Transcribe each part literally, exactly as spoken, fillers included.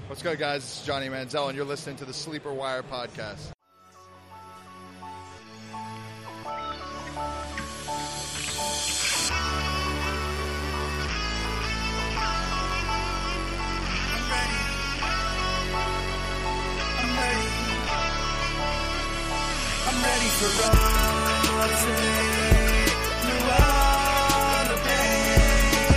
What's good, guys? This is Johnny Manziel, and you're listening to the Sleeper Wire podcast. I'm ready for all to take you all the pain,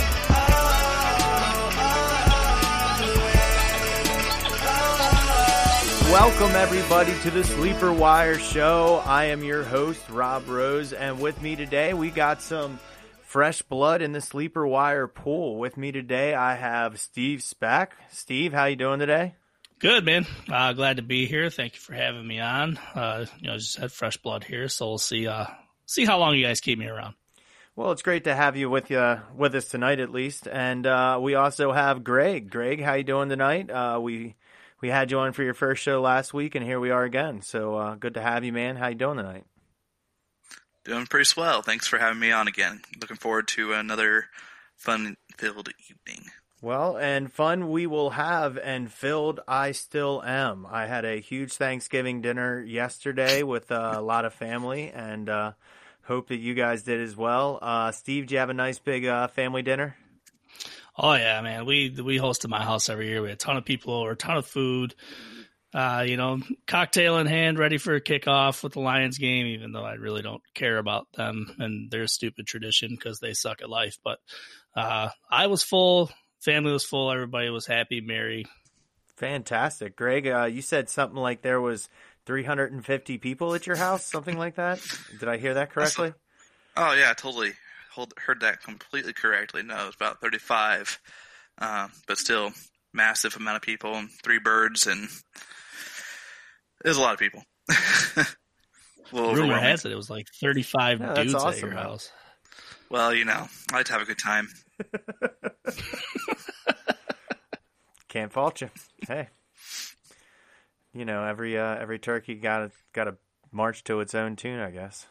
all, all the way, all. Welcome everybody to the Sleeper Wire Show. I am your host, Rob Rose, and with me today we got some fresh blood in the Sleeper Wire pool. With me today I have Steve Speck. Steve, how you doing today? Good, man. Uh, glad to be here. Thank you for having me on. Uh, you know, just had fresh blood here, so we'll see. Uh, see how long you guys keep me around. Well, it's great to have you with you with us tonight, at least. And uh, we also have Greg. Greg, how you doing tonight? Uh, we we had you on for your first show last week, and here we are again. So uh, good to have you, man. How you doing tonight? Doing pretty swell. Thanks for having me on again. Looking forward to another fun-filled evening. Well, and fun we will have, and filled I still am. I had a huge Thanksgiving dinner yesterday with uh, a lot of family, and uh, hope that you guys did as well. Uh, Steve, do you have a nice big uh, family dinner? Oh, yeah, man. We we host at my house every year. We had a ton of people over, a ton of food. Uh, you know, cocktail in hand, ready for a kickoff with the Lions game, even though I really don't care about them and their stupid tradition because they suck at life. But uh, I was full. Family was full. Everybody was happy, merry. Fantastic. Greg, uh, you said something like there was three hundred fifty people at your house, something like that. Did I hear that correctly? Oh, yeah, totally. Hold, heard that completely correctly. No, it was about thirty-five, uh, but still massive amount of people, and three birds, and it was a lot of people. a Rumor has it it was like thirty-five yeah, dudes awesome, at your man. house. Well, you know, I like to have a good time. Can't fault you. Hey, you know, every uh, every turkey got got to march to its own tune, I guess.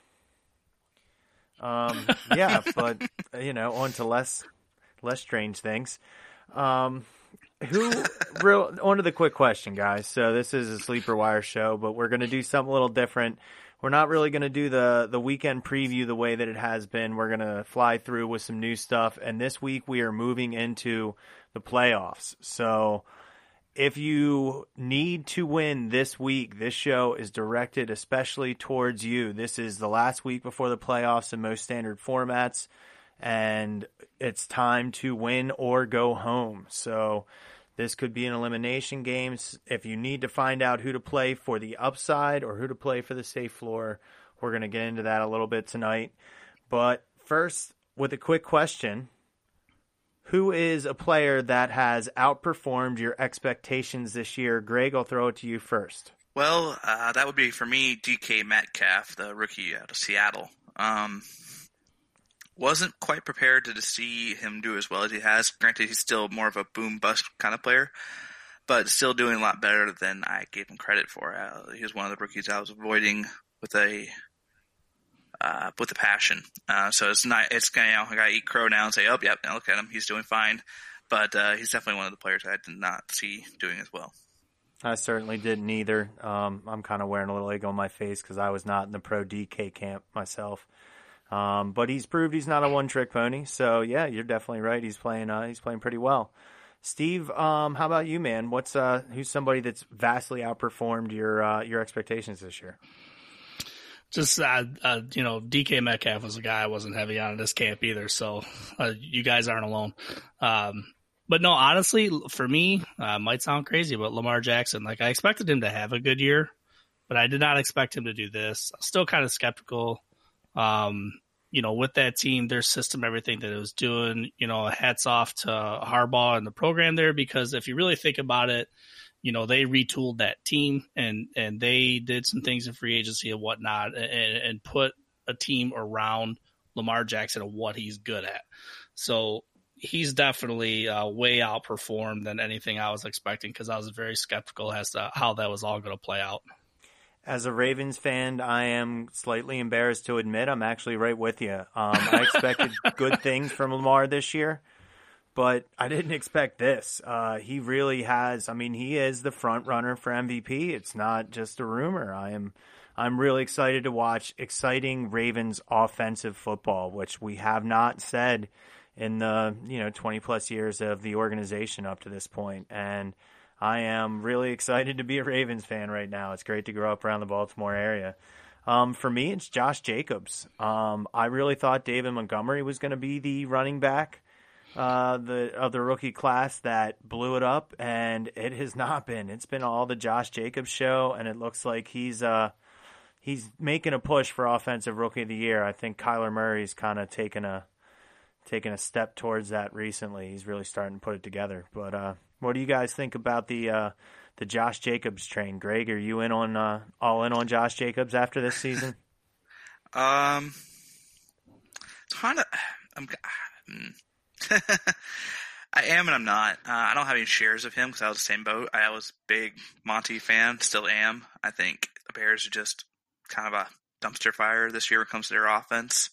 Um, yeah, but you know, on to less less strange things. Um, who real on to the quick question, guys. So this is a Sleeper Wire show, but we're going to do something a little different. We're not really going to do the, the weekend preview the way that it has been. We're going to fly through with some new stuff. And this week we are moving into the playoffs. So if you need to win this week, this show is directed especially towards you. This is the last week before the playoffs in most standard formats. And it's time to win or go home. So this could be an elimination game. If you need to find out who to play for the upside or who to play for the safe floor, we're going to get into that a little bit tonight. But first, with a quick question, who is a player that has outperformed your expectations this year? Greg, I'll throw it to you first. Well, uh, that would be, for me, D K Metcalf, the rookie out of Seattle. Um, wasn't quite prepared to see him do as well as he has. Granted, he's still more of a boom-bust kind of player, but still doing a lot better than I gave him credit for. Uh, he was one of the rookies I was avoiding with a uh, with a passion. Uh, so it's not it's kind of, you know, I got to eat crow now and say, oh, yeah, look at him, he's doing fine. But uh, he's definitely one of the players I did not see doing as well. I certainly didn't either. Um, I'm kind of wearing a little egg on my face because I was not in the pro D K camp myself. Um, but he's proved he's not a one-trick pony. So yeah, you're definitely right. He's playing. Uh, he's playing pretty well. Steve, um, how about you, man? What's uh, who's somebody that's vastly outperformed your uh, your expectations this year? Just uh, uh, you know, D K Metcalf was a guy I wasn't heavy on in this camp either. So uh, you guys aren't alone. Um, but no, honestly, for me, uh, might sound crazy, but Lamar Jackson. Like I expected him to have a good year, but I did not expect him to do this. I'm still kind of skeptical. Um, you know, with that team, their system, everything that it was doing, you know, hats off to Harbaugh and the program there, because if you really think about it, you know, they retooled that team and, and they did some things in free agency and whatnot and, and put a team around Lamar Jackson and what he's good at. So he's definitely uh, way outperformed than anything I was expecting because I was very skeptical as to how that was all going to play out. As a Ravens fan, I am slightly embarrassed to admit I'm actually right with you. Um, I expected good things from Lamar this year, but I didn't expect this. Uh, he really has. I mean, he is the front runner for M V P. It's not just a rumor. I am, I'm really excited to watch exciting Ravens offensive football, which we have not said in the you know twenty plus years of the organization up to this point. And I am really excited to be a Ravens fan right now. It's great to grow up around the Baltimore area. Um, for me, it's Josh Jacobs. Um, I really thought David Montgomery was going to be the running back uh, the of the rookie class that blew it up, and it has not been. It's been all the Josh Jacobs show, and it looks like he's uh, he's making a push for Offensive Rookie of the Year. I think Kyler Murray's kind of taken a taken a step towards that recently. He's really starting to put it together. But uh, what do you guys think about the uh, the Josh Jacobs train? Greg, are you in on uh, all in on Josh Jacobs after this season? Um, kind of. I'm. I am and I'm not. Uh, I don't have any shares of him because I was the same boat. I was a big Monty fan, still am. I think the Bears are just kind of a dumpster fire this year when it comes to their offense.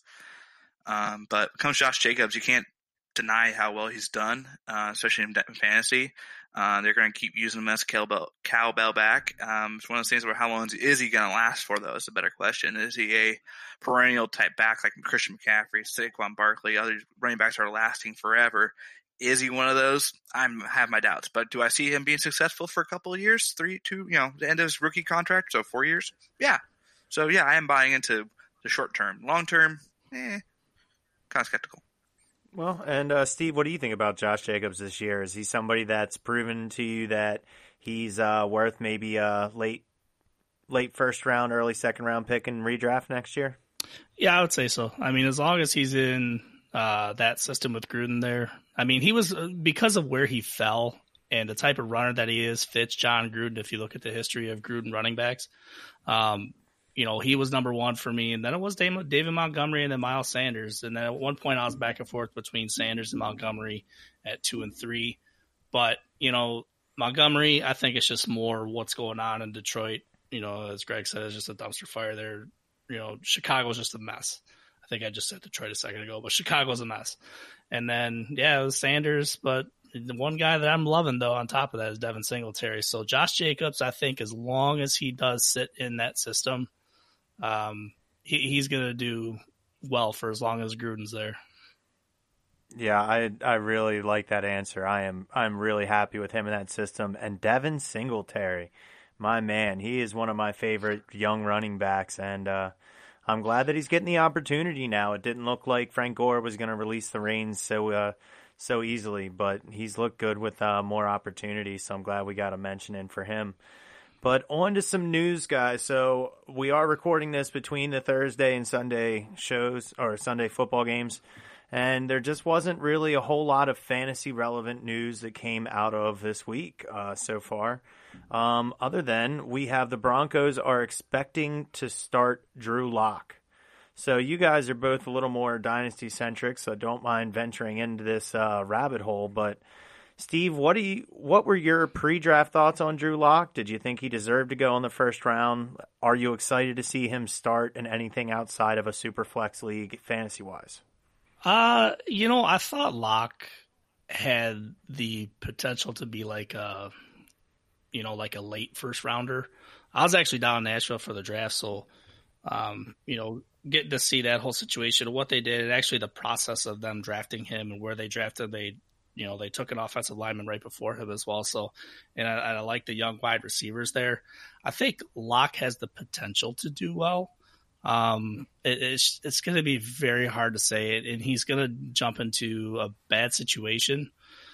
Um, but when it comes to Josh Jacobs, you can't deny how well he's done, uh, especially in fantasy. Uh, they're going to keep using him as cowbell, cowbell back. Um, it's one of those things where how long is he going to last for, though, is a better question. Is he a perennial type back like Christian McCaffrey, Saquon Barkley, other running backs are lasting forever? Is he one of those? I have my doubts. But do I see him being successful for a couple of years? Three, two, you know, the end of his rookie contract, so four years? Yeah. So, yeah, I am buying into the short term. Long term, eh, kind of skeptical. Well, and uh, Steve, what do you think about Josh Jacobs this year? Is he somebody that's proven to you that he's uh, worth maybe a late, late first round, early second round pick in redraft next year? Yeah, I would say so. I mean, as long as he's in uh, that system with Gruden there. I mean, he was, because of where he fell and the type of runner that he is, fits John Gruden. If you look at the history of Gruden running backs, um, you know, he was number one for me. And then it was David Montgomery and then Miles Sanders. And then at one point I was back and forth between Sanders and Montgomery at two and three. But, you know, Montgomery, I think it's just more what's going on in Detroit. You know, as Greg said, it's just a dumpster fire there. You know, Chicago's just a mess. I think I just said Detroit a second ago, but Chicago's a mess. And then, yeah, it was Sanders. But the one guy that I'm loving, though, on top of that is Devin Singletary. So Josh Jacobs, I think as long as he does sit in that system, Um, he, he's going to do well for as long as Gruden's there. Yeah, I I really like that answer. I am I'm really happy with him in that system. And Devin Singletary, my man, he is one of my favorite young running backs, and uh, I'm glad that he's getting the opportunity now. It didn't look like Frank Gore was going to release the reins so uh, so easily, but he's looked good with uh, more opportunity. So I'm glad we got a mention in for him. But on to some news, guys. So we are recording this between the Thursday and Sunday shows, or Sunday football games, and there just wasn't really a whole lot of fantasy-relevant news that came out of this week uh, so far. Um, other than we have the Broncos are expecting to start Drew Lock. So you guys are both a little more dynasty-centric, so don't mind venturing into this uh, rabbit hole, but Steve, what do you? What were your pre-draft thoughts on Drew Lock? Did you think he deserved to go in the first round? Are you excited to see him start in anything outside of a super flex league, fantasy-wise? Uh, you know, I thought Lock had the potential to be like a, you know, like a late first rounder. I was actually down in Nashville for the draft, so, um, you know, getting to see that whole situation, what they did, and actually the process of them drafting him and where they drafted, they. You know, they took an offensive lineman right before him as well. So, and I, I like the young wide receivers there. I think Locke has the potential to do well. Um, it, it's it's going to be very hard to say it, and he's going to jump into a bad situation.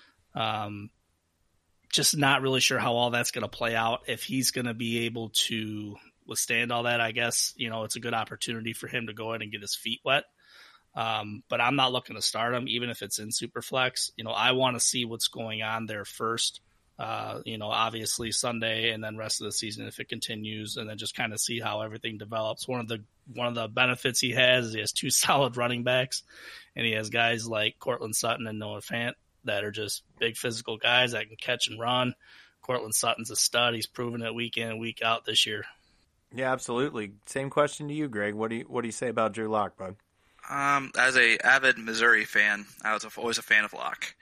Um, just not really sure how all that's going to play out. If he's going to be able to withstand all that, I guess, you know, it's a good opportunity for him to go in and get his feet wet. Um, but I'm not looking to start him, even if it's in Superflex. You know, I want to see what's going on there first. Uh, you know, obviously Sunday and then rest of the season if it continues, and then just kind of see how everything develops. One of the one of the benefits he has is he has two solid running backs, and he has guys like Cortland Sutton and Noah Fant that are just big physical guys that can catch and run. Cortland Sutton's a stud. He's proven it week in and week out this year. Yeah, absolutely. Same question to you, Greg. What do you what do you say about Drew Lock, bud? Um, as a avid Missouri fan, I was always a fan of Locke.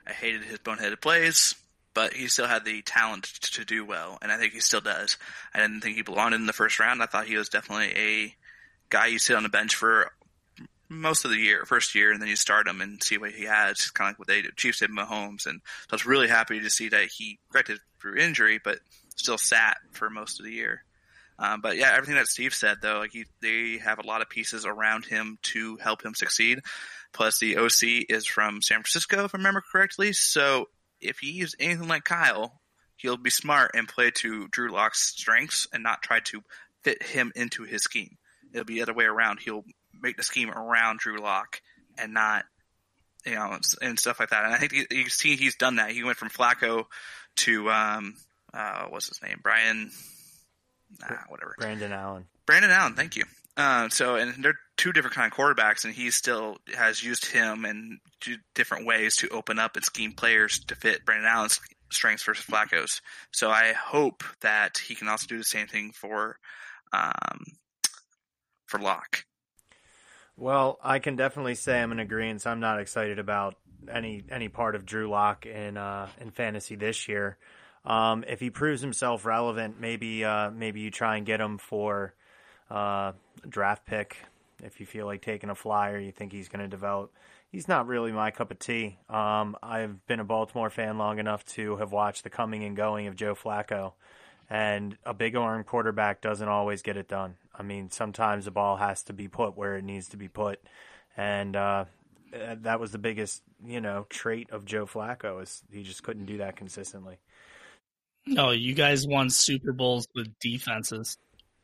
I hated his boneheaded plays, but he still had the talent to do well, and I think he still does. I didn't think he belonged in the first round. I thought he was definitely a guy you sit on the bench for most of the year, first year, and then you start him and see what he has. It's kind of like what they did. Chiefs did Mahomes, and so I was really happy to see that he corrected through injury, but still sat for most of the year. Um, but yeah, everything that Steve said, though, like he, they have a lot of pieces around him to help him succeed. Plus, the O C is from San Francisco, if I remember correctly. So if he is anything like Kyle, he'll be smart and play to Drew Lock's strengths and not try to fit him into his scheme. It'll be the other way around. He'll make the scheme around Drew Lock and not, you know, and stuff like that. And I think you, you see he's done that. He went from Flacco to, um, uh, what's his name? Brian, nah, whatever. Brandon Allen. Brandon Allen, thank you. Uh, so, and they're two different kind of quarterbacks, and he still has used him in different ways to open up and scheme players to fit Brandon Allen's strengths versus Flacco's. So I hope that he can also do the same thing for, um, for Locke. Well, I can definitely say I'm in agreement. I'm not excited about any any part of Drew Lock in uh, in fantasy this year. Um, if he proves himself relevant, maybe uh, maybe you try and get him for uh, a draft pick. If you feel like taking a flyer, you think he's going to develop. He's not really my cup of tea. Um, I've been a Baltimore fan long enough to have watched the coming and going of Joe Flacco. And a big arm quarterback doesn't always get it done. I mean, sometimes the ball has to be put where it needs to be put. And uh, that was the biggest, you know, trait of Joe Flacco is he just couldn't do that consistently. No, you guys won Super Bowls with defenses.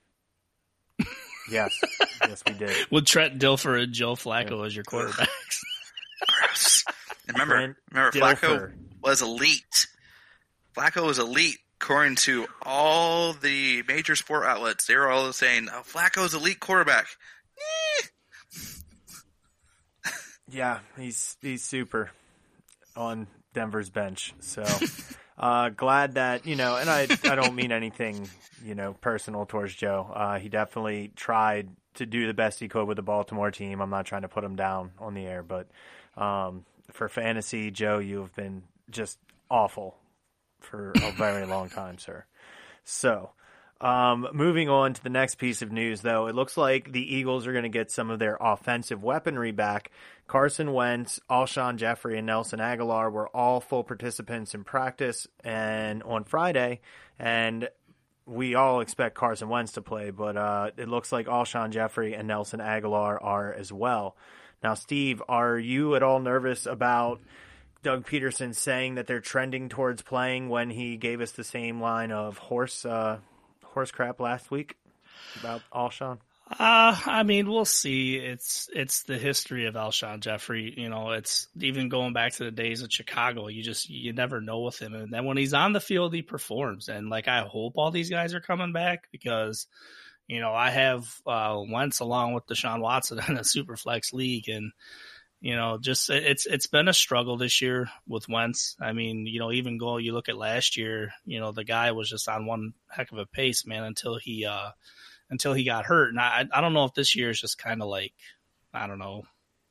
Yes. Yes, we did. With Trent Dilfer and Joe Flacco yeah. as your quarterbacks. Gross. And remember, Trent remember Dilfer. Flacco was elite. Flacco was elite. According to all the major sport outlets, they were all saying, oh, Flacco's elite quarterback. Eh. Yeah, he's he's super on Denver's bench. So uh, glad that, you know, and I, I don't mean anything, you know, personal towards Joe. Uh, he definitely tried to do the best he could with the Baltimore team. I'm not trying to put him down on the air, but um, for fantasy, Joe, you've been just awful for a very long time, sir. So, um, moving on to the next piece of news, though, it looks like the Eagles are going to get some of their offensive weaponry back. Carson Wentz, Alshon Jeffrey, and Nelson Aguilar were all full participants in practice and on Friday, and we all expect Carson Wentz to play, but uh, it looks like Alshon Jeffrey and Nelson Aguilar are as well. Now, Steve, are you at all nervous about Doug Peterson saying that they're trending towards playing when he gave us the same line of horse uh, horse crap last week about Alshon? Uh, I mean, we'll see. It's it's the history of Alshon Jeffrey. You know, it's even going back to the days of Chicago. You just you never know with him, and then when he's on the field, he performs. And like, I hope all these guys are coming back because, you know, I have uh, Wentz along with Deshaun Watson in a super flex league, and you know, just it's it's been a struggle this year with Wentz. I mean, you know, even go you look at last year, you know, the guy was just on one heck of a pace, man, until he uh, until he got hurt. And I I don't know if this year is just kind of like, I don't know,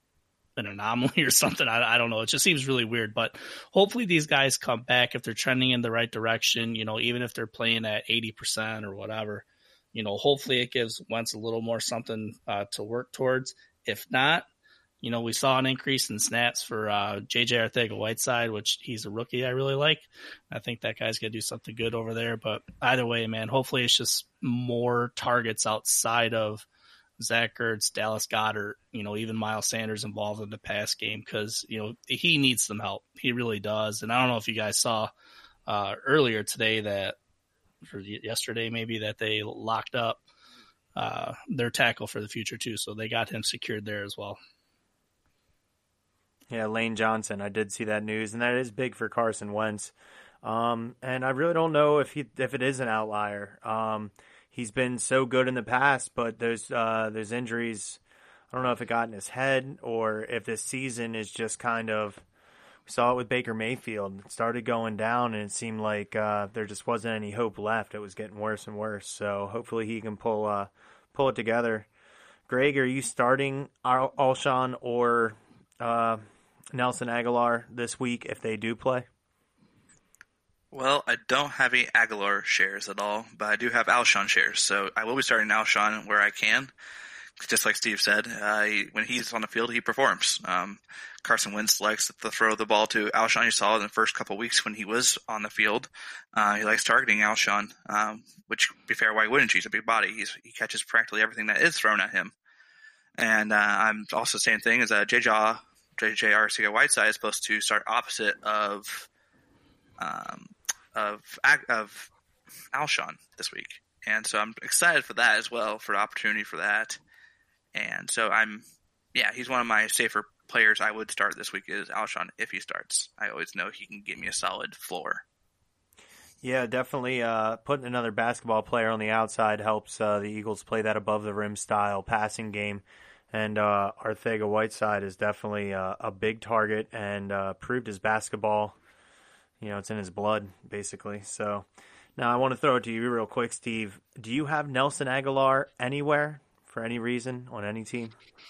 an anomaly or something. I I don't know. It just seems really weird. But hopefully these guys come back if they're trending in the right direction. You know, even if they're playing at eighty percent or whatever. You know, hopefully it gives Wentz a little more something uh, to work towards. If not, you know, we saw an increase in snaps for uh, J J Arcega-Whiteside, which he's a rookie I really like. I think that guy's going to do something good over there. But either way, man, hopefully it's just more targets outside of Zach Ertz, Dallas Goedert, you know, even Miles Sanders involved in the pass game because, you know, he needs some help. He really does. And I don't know if you guys saw uh, earlier today that, or yesterday maybe, that they locked up uh, their tackle for the future too. So they got him secured there as well. Yeah, Lane Johnson. I did see that news, and that is big for Carson Wentz. Um, and I really don't know if he if it is an outlier. Um, he's been so good in the past, but there's uh, there's injuries. I don't know if it got in his head or if this season is just kind of. We saw it with Baker Mayfield. It started going down, and it seemed like uh, there just wasn't any hope left. It was getting worse and worse. So hopefully he can pull uh, pull it together. Greg, are you starting Al- Alshon or? Uh, Nelson Aguilar this week if they do play? Well, I don't have any Aguilar shares at all, but I do have Alshon shares, so I will be starting Alshon where I can. Just like Steve said, uh, he, when he's on the field, he performs. Um, Carson Wentz likes to throw the ball to Alshon. You saw it in the first couple of weeks when he was on the field. Uh, he likes targeting Alshon, um, which, to be fair, why wouldn't you? He's a big body. He's, he catches practically everything that is thrown at him. And uh, I'm also saying thing is uh, J J J J Arcega-Whiteside is supposed to start opposite of um, of of Alshon this week, and so I'm excited for that as well, for the opportunity for that. And so I'm, yeah, he's one of my safer players I would start this week is Alshon if he starts. I always know he can give me a solid floor. Yeah, definitely uh, putting another basketball player on the outside helps uh, the Eagles play that above-the-rim style passing game. And uh, Arcega-Whiteside is definitely uh, a big target and uh, proved his basketball. You know, it's in his blood, basically. So now I want to throw it to you real quick, Steve. Do you have Nelson Aguilar anywhere for any reason on any team?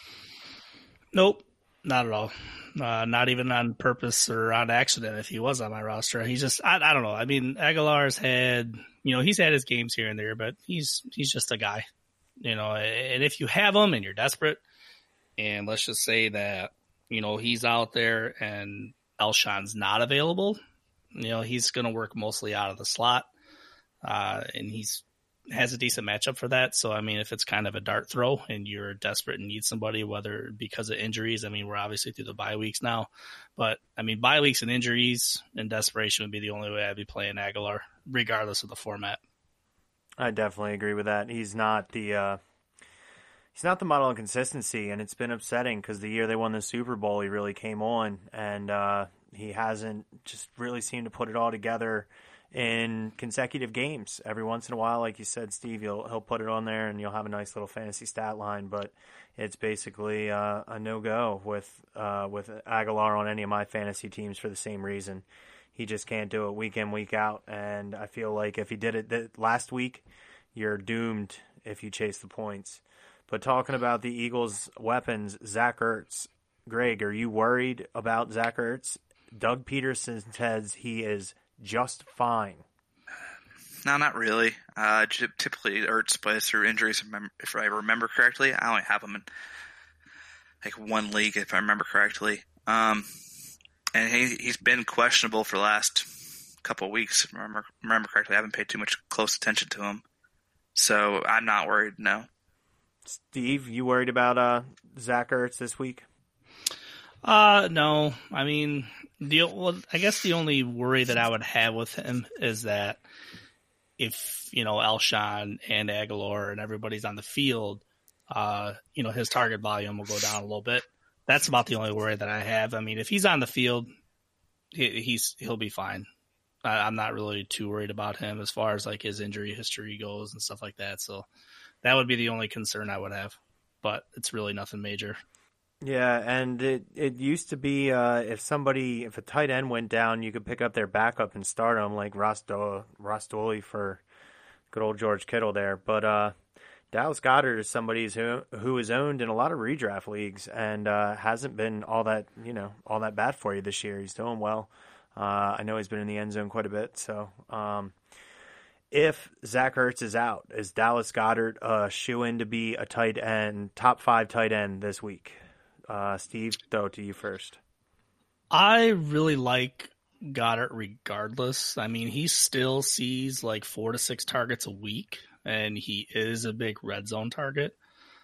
Nope, not at all. Uh, not even on purpose or on accident if he was on my roster. He's just, I, I don't know. I mean, Aguilar's had, you know, he's had his games here and there, but he's he's just a guy. You know, and if you have him and you're desperate, and let's just say that, you know, he's out there and Alshon's not available, you know, he's going to work mostly out of the slot. Uh, and he's has a decent matchup for that. So, I mean, if it's kind of a dart throw and you're desperate and need somebody, whether because of injuries, I mean, we're obviously through the bye weeks now, but I mean, bye weeks and injuries and desperation would be the only way I'd be playing Aguilar, regardless of the format. I definitely agree with that. He's not the, uh, he's not the model of consistency, and it's been upsetting because the year they won the Super Bowl, he really came on, and uh, he hasn't just really seemed to put it all together in consecutive games. Every once in a while, like you said, Steve, he'll he'll put it on there, and you'll have a nice little fantasy stat line. But it's basically uh, a no go with uh, with Aguilar on any of my fantasy teams for the same reason. He just can't do it week in, week out. And I feel like if he did it th- last week, you're doomed if you chase the points. But talking about the Eagles' weapons, Zach Ertz, Greg, are you worried about Zach Ertz? Doug Peterson says he is just fine. No, not really. Uh, typically, Ertz plays through injuries, if I remember correctly. I only have him in like one league, if I remember correctly. Um, and he, he's been questionable for the last couple of weeks, if I remember, remember correctly. I haven't paid too much close attention to him. So I'm not worried, no. Steve, you worried about uh, Zach Ertz this week? Uh, no. I mean, the well, I guess the only worry that I would have with him is that if, you know, Alshon and Aguilar and everybody's on the field, uh, you know, his target volume will go down a little bit. That's about the only worry that I have. I mean, if he's on the field, he, he's he'll be fine. I, I'm not really too worried about him as far as like his injury history goes and stuff like that. So that would be the only concern I would have, but it's really nothing major. Yeah, and it it used to be uh, if somebody, if a tight end went down, you could pick up their backup and start them, like Rosto, Rostoli for good old George Kittle there. But uh, Dallas Goedert is somebody who who is owned in a lot of redraft leagues and uh, hasn't been all that you know all that bad for you this year. He's doing well. Uh, I know he's been in the end zone quite a bit. So um, if Zach Ertz is out, is Dallas Goedert a shoe-in to be a tight end, top five tight end this week? Uh, Steve, throw it to you first. I really like Goddard regardless. I mean, he still sees like four to six targets a week, and he is a big red zone target.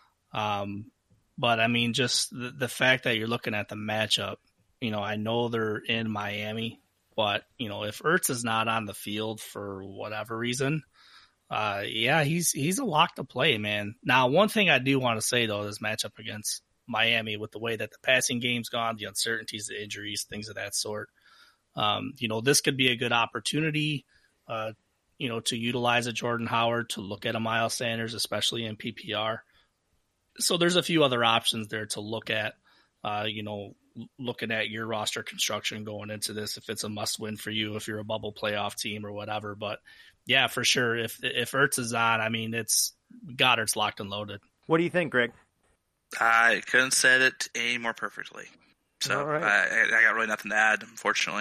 Um, but I mean, just the, the fact that you're looking at the matchup, you know, I know they're in Miami, but, you know, if Ertz is not on the field for whatever reason, uh, yeah, he's he's a lock to play, man. Now, one thing I do want to say, though, this matchup against Miami, with the way that the passing game's gone, the uncertainties, the injuries, things of that sort. Um, you know, this could be a good opportunity, uh, you know, to utilize a Jordan Howard, to look at a Miles Sanders, especially in P P R. So there's a few other options there to look at, uh, you know, looking at your roster construction going into this, if it's a must win for you, if you're a bubble playoff team or whatever. But yeah, for sure. If, if Ertz is on, I mean, it's Goddard's locked and loaded. What do you think, Greg? I couldn't said it any more perfectly. So All right. I, I got really nothing to add, unfortunately.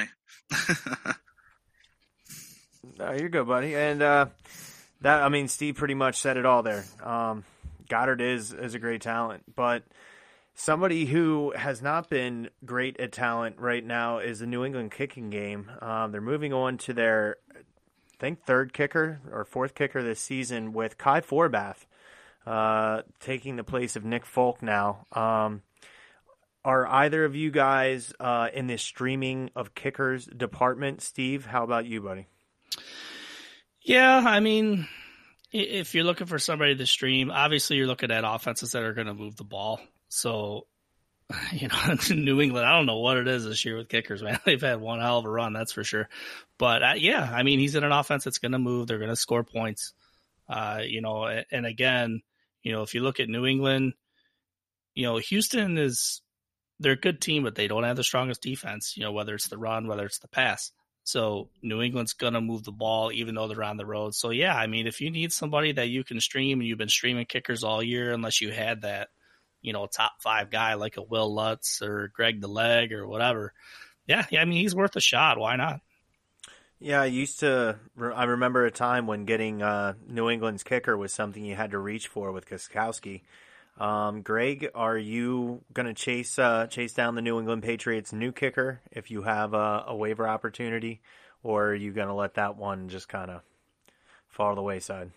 No, you're good, buddy. And uh, that, I mean, Steve pretty much said it all there. Um, Goddard is is a great talent, but somebody who has not been great at talent right now is the New England kicking game. Um, they're moving on to their, I think, third kicker or fourth kicker this season with Kai Forbath uh, taking the place of Nick Folk now. Um, are either of you guys uh, in this streaming of kickers department? Steve, how about you, buddy? Yeah, I mean, i- if you're looking for somebody to stream, obviously you're looking at offenses that are going to move the ball. So, you know, New England, I don't know what it is this year with kickers, man. They've had one hell of a run, that's for sure. But uh, yeah, I mean, he's in an offense that's going to move. They're going to score points. Uh, you know, a- and again, you know, if you look at New England, you know, Houston is, they're a good team, but they don't have the strongest defense, you know, whether it's the run, whether it's the pass. So New England's going to move the ball even though they're on the road. So, yeah, I mean, if you need somebody that you can stream, and you've been streaming kickers all year, unless you had that, you know, top five guy like a Will Lutz or Greg the Leg or whatever. Yeah, yeah, I mean, he's worth a shot. Why not? Yeah, I used to. I remember a time when getting uh, New England's kicker was something you had to reach for with Gostkowski. Um, Greg, are you going to chase uh, chase down the New England Patriots' new kicker if you have a, a waiver opportunity, or are you going to let that one just kind of fall to the wayside?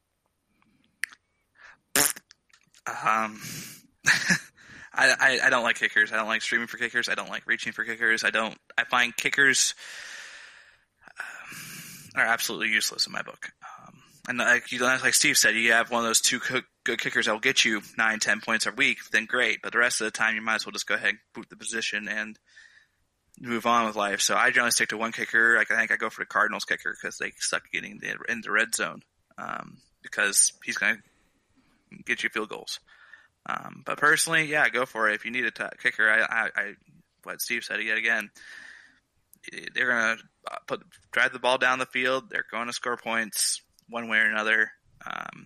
Um, I, I I don't like kickers. I don't like streaming for kickers. I don't like reaching for kickers. I don't. I find kickers uh, are absolutely useless in my book. Um, and like you, like Steve said, you have one of those two good kickers that will get you nine, ten points a week. Then great, but the rest of the time you might as well just go ahead and boot the position and move on with life. So I generally stick to one kicker. Like I think I go for the Cardinals kicker because they suck getting the, in the red zone um, because he's going to get you field goals. Um, but personally, yeah, go for it. If you need a t- kicker, I, I, I, what Steve said yet again, they're going to put drive the ball down the field. They're going to score points one way or another. Um,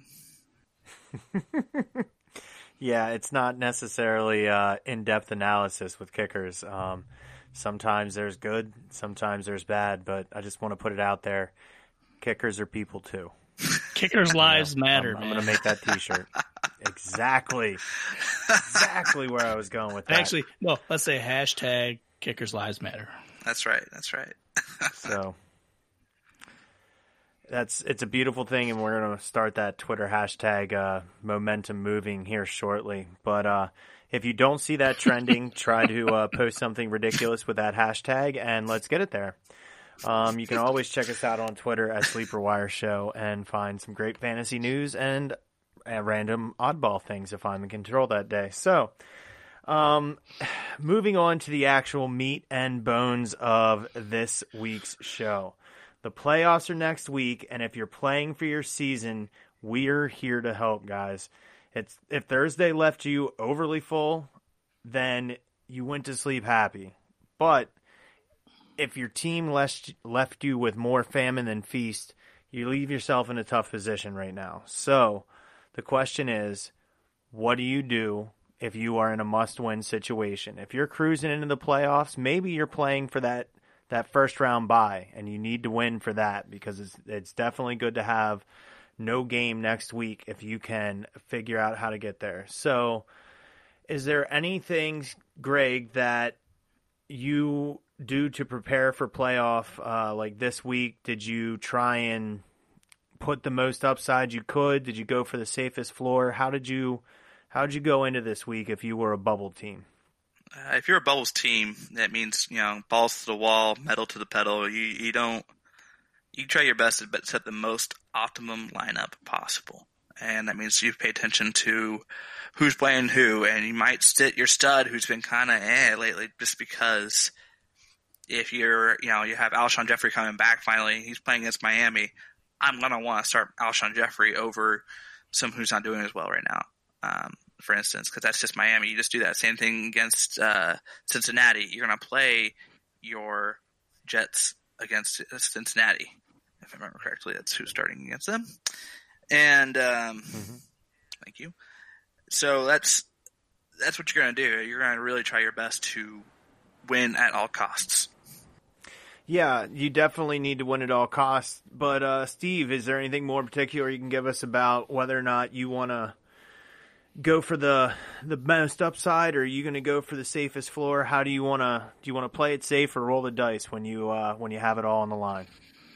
Yeah, it's not necessarily uh, in-depth analysis with kickers. Um, sometimes there's good, sometimes there's bad, but I just want to put it out there. Kickers are people too. Kickers' lives matter, I'm, I'm man. going to make that T-shirt. Exactly. Exactly where I was going with that. Actually, no, let's say hashtag kickers' lives matter. that's right. That's right. So that's it's a beautiful thing, and we're going to start that Twitter hashtag uh, momentum moving here shortly. But uh, if you don't see that trending, try to uh, post something ridiculous with that hashtag, and let's get it there. Um, you can always check us out on Twitter at Sleeper Wire Show and find some great fantasy news and uh, random oddball things if I'm in control that day. So, um, moving on to the actual meat and bones of this week's show. The playoffs are next week, and if you're playing for your season, we're here to help, guys. It's if Thursday left you overly full, then you went to sleep happy. But if your team left left you with more famine than feast, you leave yourself in a tough position right now. So the question is, what do you do if you are in a must-win situation? If you're cruising into the playoffs, maybe you're playing for that that first round bye, and you need to win for that because it's it's definitely good to have no game next week if you can figure out how to get there. So is there anything, Greg, that you do to prepare for playoff uh, like this week? Did you try and put the most upside you could? Did you go for the safest floor? How did you how did you go into this week if you were a bubble team? Uh, if you're a bubbles team, that means, you know, balls to the wall, metal to the pedal. You you don't you try your best to set the most optimum lineup possible, and that means you pay attention to who's playing who, and you might sit your stud who's been kind of eh lately, just because if you're you know you have Alshon Jeffrey coming back finally, he's playing against Miami. I'm gonna want to start Alshon Jeffrey over some who's not doing as well right now. Um, for instance, because that's just Miami. You just do that. Same thing against uh, Cincinnati. You're going to play your Jets against Cincinnati. If I remember correctly, that's who's starting against them. And um, mm-hmm. Thank you. So that's that's what you're going to do. You're going to really try your best to win at all costs. Yeah, you definitely need to win at all costs. But, uh, Steve, is there anything more in particular you can give us about whether or not you want to go for the the most upside, or are you going to go for the safest floor? How do you want to do you want to play it safe or roll the dice when you uh, when you have it all on the line?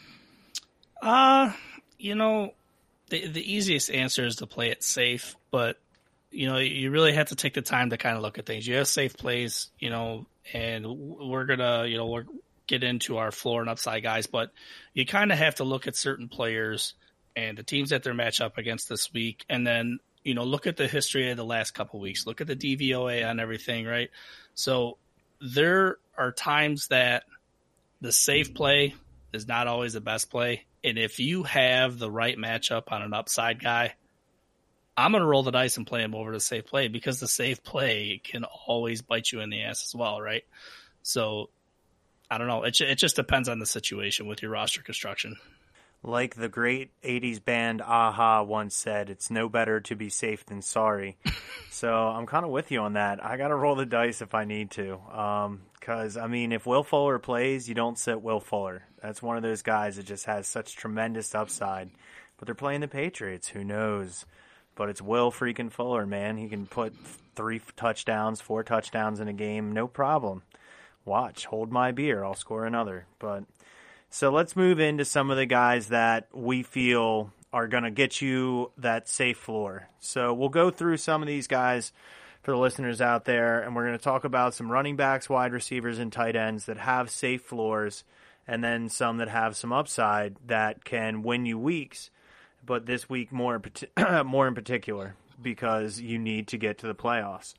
Uh, you know, the the easiest answer is to play it safe, but you know, you really have to take the time to kind of look at things. You have safe plays, you know, and we're gonna, you know, we're get into our floor and upside guys, but you kind of have to look at certain players and the teams that they're matched up against this week, and then, you know, look at the history of the last couple of weeks. Look at the D V O A on everything, right? So there are times that the safe play is not always the best play, and if you have the right matchup on an upside guy, I'm going to roll the dice and play him over the safe play, because the safe play can always bite you in the ass as well, right? So I don't know. It, it just depends on the situation with your roster construction. Like the great eighties band Aha once said, it's no better to be safe than sorry. So I'm kind of with you on that. I got to roll the dice if I need to. Because, um, I mean, if Will Fuller plays, you don't sit Will Fuller. That's one of those guys that just has such tremendous upside. But they're playing the Patriots. Who knows? But it's Will freaking Fuller, man. He can put three touchdowns, four touchdowns in a game, no problem. Watch, hold my beer, I'll score another. But so let's move into some of the guys that we feel are going to get you that safe floor. So we'll go through some of these guys for the listeners out there, and we're going to talk about some running backs, wide receivers, and tight ends that have safe floors, and then some that have some upside that can win you weeks, but this week more, more in particular, because you need to get to the playoffs.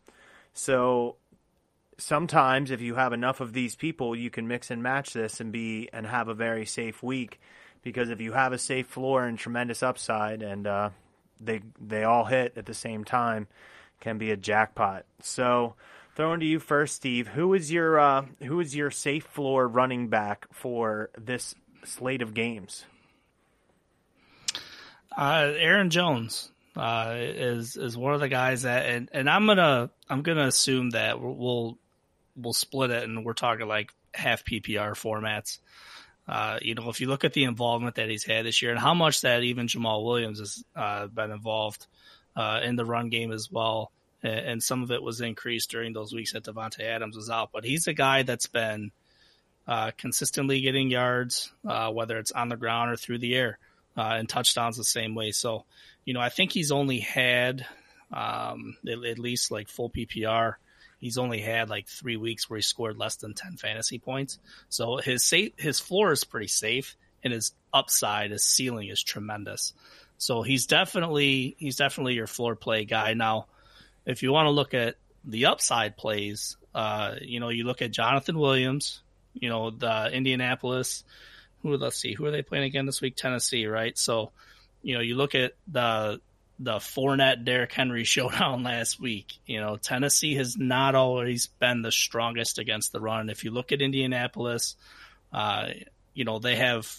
So sometimes if you have enough of these people, you can mix and match this and be and have a very safe week, because if you have a safe floor and tremendous upside, and uh, they they all hit at the same time, can be a jackpot. So throwing to you first, Steve, who is your uh, who is your safe floor running back for this slate of games? Uh, Aaron Jones uh, is is one of the guys that, and, and I'm gonna I'm gonna assume that we'll we'll split it, and we're talking like half P P R formats. Uh, you know, if you look at the involvement that he's had this year, and how much that even Jamal Williams has uh, been involved uh, in the run game as well, and, and some of it was increased during those weeks that Devontae Adams was out. But he's a guy that's been uh, consistently getting yards, uh, whether it's on the ground or through the air. Uh, and touchdowns the same way. So, you know, I think he's only had um, at, at least like full P P R. He's only had like three weeks where he scored less than ten fantasy points. So his safe, his floor is pretty safe, and his upside, his ceiling is tremendous. So he's definitely he's definitely your floor play guy. Now, if you want to look at the upside plays, uh, you know, you look at Jonathan Williams, you know, the Indianapolis. Who let's see, who are they playing again this week? Tennessee, right? So, you know, you look at the the Fournette Derrick Henry showdown last week. You know, Tennessee has not always been the strongest against the run. If you look at Indianapolis, uh, you know, they have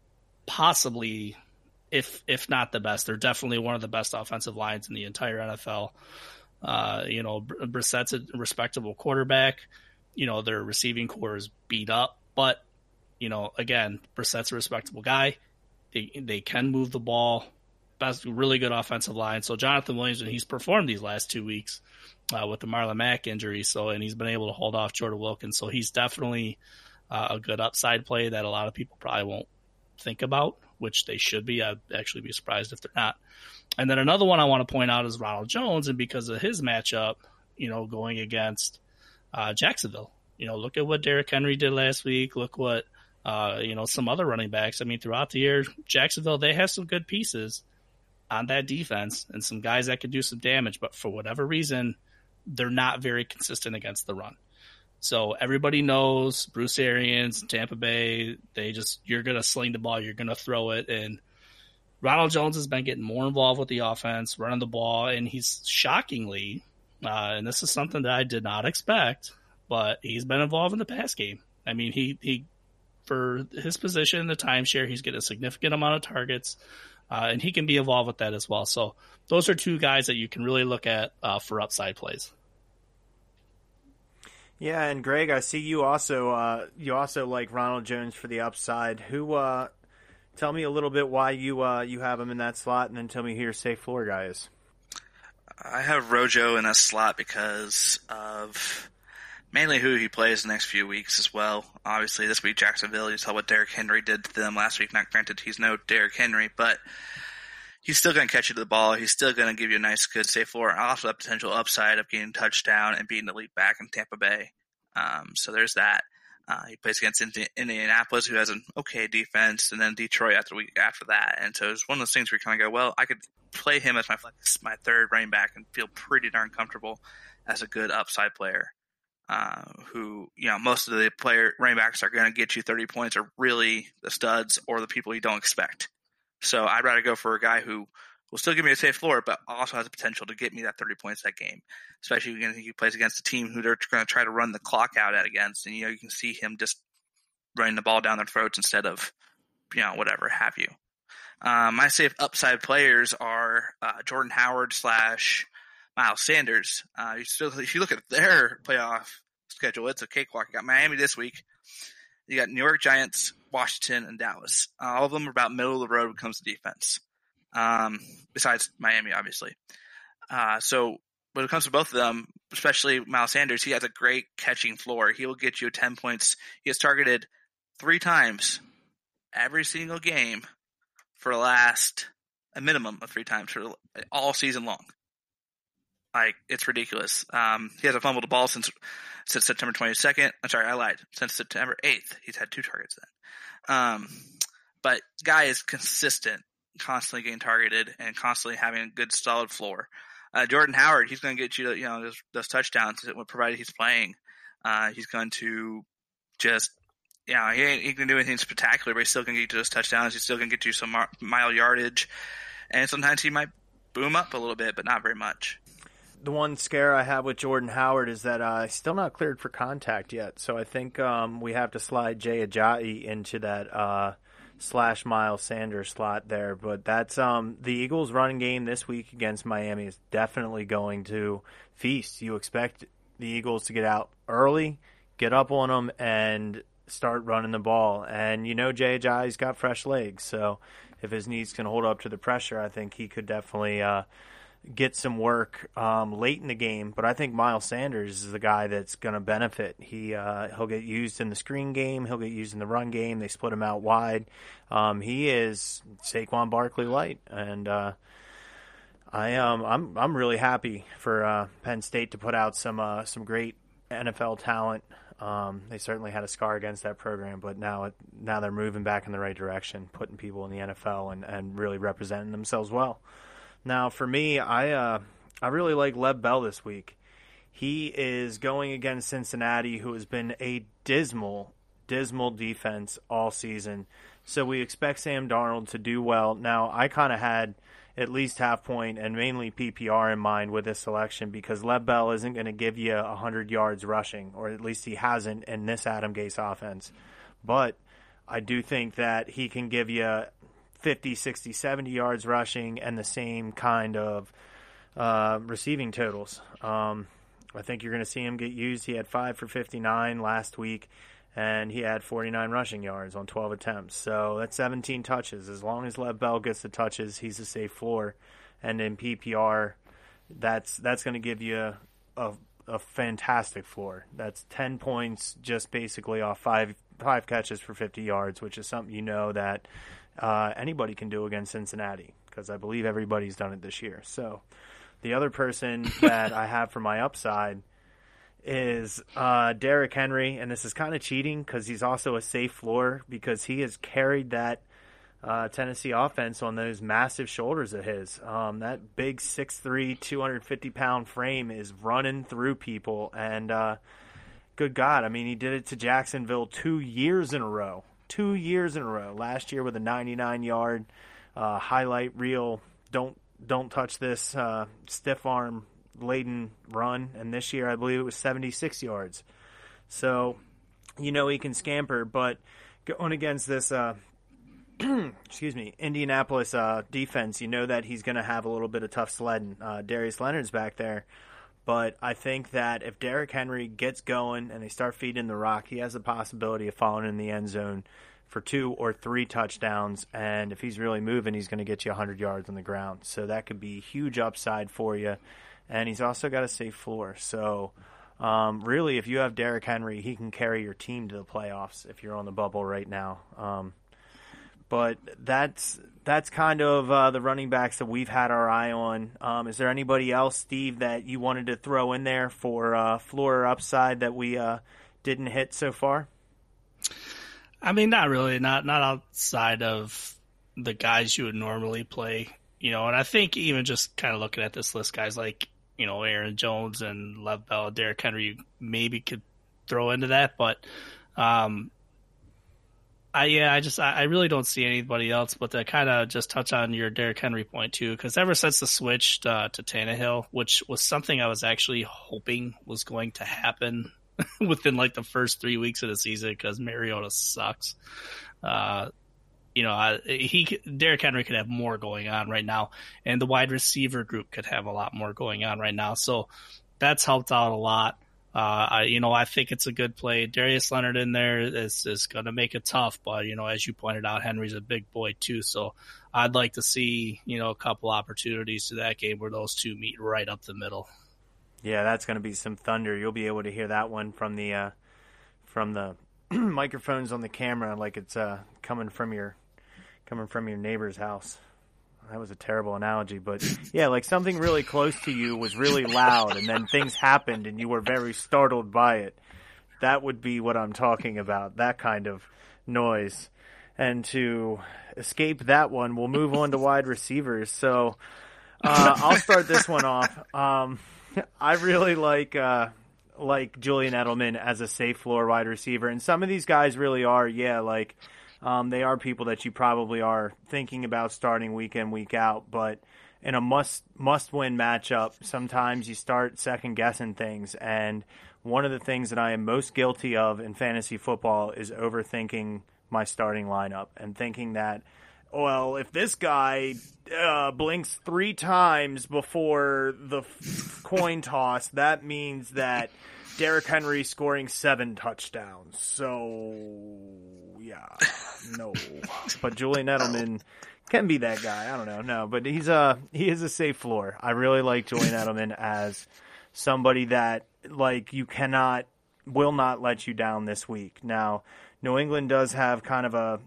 possibly, if if not the best, they're definitely one of the best offensive lines in the entire N F L. Uh, you know, Brissett's a respectable quarterback. You know, their receiving core is beat up, but you know, again, Brissett's a respectable guy. They they can move the ball. Best, really good offensive line. So Jonathan Williams, and he's performed these last two weeks uh, with the Marlon Mack injury. So, and he's been able to hold off Jordan Wilkins. So he's definitely uh, a good upside play that a lot of people probably won't think about, which they should be. I'd actually be surprised if they're not. And then another one I want to point out is Ronald Jones, and because of his matchup, you know, going against uh, Jacksonville. You know, look at what Derrick Henry did last week. Look what Uh, you know, some other running backs. I mean, throughout the year, Jacksonville, they have some good pieces on that defense and some guys that could do some damage, but for whatever reason, they're not very consistent against the run. So everybody knows Bruce Arians, Tampa Bay, they just, you're going to sling the ball, you're going to throw it. And Ronald Jones has been getting more involved with the offense, running the ball, and he's shockingly, uh, and this is something that I did not expect, but he's been involved in the pass game. I mean, he, he, for his position in the timeshare, he's getting a significant amount of targets, uh, and he can be involved with that as well. So those are two guys that you can really look at uh, for upside plays. Yeah, and Greg, I see you also uh, you also like Ronald Jones for the upside. Who? Uh, tell me a little bit why you uh, you have him in that slot, and then tell me who your safe floor guy is. I have Rojo in a slot because of mainly who he plays the next few weeks as well. Obviously, this week Jacksonville, you saw what Derrick Henry did to them last week. Not granted, he's no Derrick Henry, but he's still going to catch you to the ball. He's still going to give you a nice, good, safe floor. And also have potential upside of getting a touchdown and being the lead back in Tampa Bay. Um, so there's that. Uh, he plays against Indi- Indianapolis, who has an okay defense, and then Detroit after the week after that. And so it's one of those things where you kind of go, well, I could play him as my flex, my third running back, and feel pretty darn comfortable as a good upside player. Uh, who, you know, most of the player running backs are going to get you thirty points are really the studs or the people you don't expect. So I'd rather go for a guy who will still give me a safe floor, but also has the potential to get me that thirty points that game, especially when he plays against a team who they're going to try to run the clock out at against. And, you know, you can see him just running the ball down their throats instead of, you know, whatever have you. Um, my safe upside players are uh, Jordan Howard slash Miles Sanders. Uh, you still, if you look at their playoff schedule, it's a cakewalk. You got Miami this week. You got New York Giants, Washington, and Dallas. Uh, all of them are about middle of the road when it comes to defense. Um, besides Miami, obviously. Uh, so when it comes to both of them, especially Miles Sanders, he has a great catching floor. He will get you ten points. He has targeted three times every single game for the last, a minimum of three times for all season long. Like, it's ridiculous. Um, he hasn't fumbled the ball since since September twenty-second. I'm sorry, I lied. Since September eighth, he's had two targets then. Um, but guy is consistent, constantly getting targeted and constantly having a good, solid floor. Uh, Jordan Howard, he's going to get you, you know, those, those touchdowns provided he's playing. Uh, he's going to just, you know, he ain't he can do anything spectacular, but he's still going to get you those touchdowns. He's still going to get you some mile yardage, and sometimes he might boom up a little bit, but not very much. The one scare I have with Jordan Howard is that uh, he's still not cleared for contact yet. So I think um, we have to slide Jay Ajayi into that uh, slash Miles Sanders slot there. But that's um, the Eagles' running game this week against Miami is definitely going to feast. You expect the Eagles to get out early, get up on them, and start running the ball. And you know Jay Ajayi's got fresh legs. So if his knees can hold up to the pressure, I think he could definitely uh, – get some work um, late in the game, but I think Miles Sanders is the guy that's going to benefit. He uh, he'll get used in the screen game, he'll get used in the run game. They split him out wide. Um, he is Saquon Barkley light, and uh, I um I'm I'm really happy for uh, Penn State to put out some uh, some great N F L talent. Um, they certainly had a scar against that program, but now it, now they're moving back in the right direction, putting people in the N F L and, and really representing themselves well. Now, for me, I uh, I really like Lev Bell this week. He is going against Cincinnati, who has been a dismal, dismal defense all season. So we expect Sam Darnold to do well. Now, I kind of had at least half point and mainly P P R in mind with this selection because Lev Bell isn't going to give you one hundred yards rushing, or at least he hasn't in this Adam Gase offense. But I do think that he can give you fifty, sixty, seventy yards rushing and the same kind of uh, receiving totals. Um, I think you're going to see him get used. He had five for fifty-nine last week, and he had forty-nine rushing yards on twelve attempts. So that's seventeen touches. As long as Lev Bell gets the touches, he's a safe floor. And in P P R, that's that's going to give you a, a, a fantastic floor. That's ten points just basically off five five catches for fifty yards, which is something you know that Uh, anybody can do against Cincinnati because I believe everybody's done it this year. So the other person that I have for my upside is uh, Derrick Henry, and this is kind of cheating because he's also a safe floor because he has carried that uh, Tennessee offense on those massive shoulders of his. Um, that big six three, two hundred fifty pound frame is running through people, and uh, good God, I mean, he did it to Jacksonville two years in a row. Two years in a row. Last year with a ninety-nine yard uh, highlight reel, don't don't touch this uh, stiff arm laden run, and this year I believe it was seventy-six yards. So you know he can scamper, but going against this, uh, excuse me, Indianapolis uh, defense, you know that he's going to have a little bit of tough sledding. Uh, Darius Leonard's back there, But I think that if Derrick Henry gets going and they start feeding the rock, he has the possibility of falling in the end zone for two or three touchdowns. And if he's really moving, he's going to get you one hundred yards on the ground. So that could be huge upside for you. And he's also got a safe floor. So um, really, if you have Derrick Henry, he can carry your team to the playoffs if you're on the bubble right now. Um, but that's that's kind of uh, the running backs that we've had our eye on. Um, is there anybody else, Steve, that you wanted to throw in there for uh, floor or upside that we uh, didn't hit so far? I mean, not really, not not outside of the guys you would normally play, you know. And I think even just kind of looking at this list, guys like, you know, Aaron Jones and Lev Bell, Derrick Henry, you maybe could throw into that, but um, I yeah, I just I, I really don't see anybody else. But to kind of just touch on your Derrick Henry point too, because ever since the switch uh, to Tannehill, which was something I was actually hoping was going to happen within like the first three weeks of the season, because Mariota sucks. Uh, you know, I, he Derrick Henry could have more going on right now, and the wide receiver group could have a lot more going on right now. So that's helped out a lot. Uh, I, you know, I think it's a good play. Darius Leonard in there is is going to make it tough, but you know, as you pointed out, Henry's a big boy too. So I'd like to see, you know, a couple opportunities to that game where those two meet right up the middle. Yeah, that's going to be some thunder. You'll be able to hear that one from the uh, from the microphones on the camera, like it's uh, coming from your coming from your neighbor's house. That was a terrible analogy, but yeah, like something really close to you was really loud, and then things happened, and you were very startled by it. That would be what I'm talking about. That kind of noise. And to escape that one, we'll move on to wide receivers. So uh, I'll start this one off. Um, I really like uh, like Julian Edelman as a safe floor wide receiver, and some of these guys really are, yeah, like um, they are people that you probably are thinking about starting week in, week out. But in a must must win matchup, sometimes you start second guessing things. And one of the things that I am most guilty of in fantasy football is overthinking my starting lineup and thinking that, well, if this guy uh, blinks three times before the f- coin toss, that means that Derrick Henry scoring seven touchdowns. So, yeah, no. But Julian Edelman can be that guy. I don't know, no. But he's a he is a safe floor. I really like Julian Edelman as somebody that, like, you cannot, will not let you down this week. Now, New England does have kind of a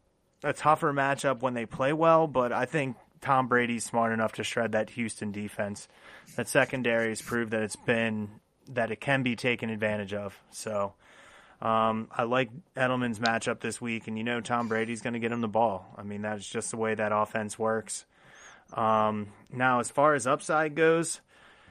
a tougher matchup when they play well, but I think Tom Brady's smart enough to shred that Houston defense. That secondary has proved that it's been that it can be taken advantage of. So um, I like Edelman's matchup this week, and you know Tom Brady's going to get him the ball. I mean, that's just the way that offense works. Um, now, as far as upside goes,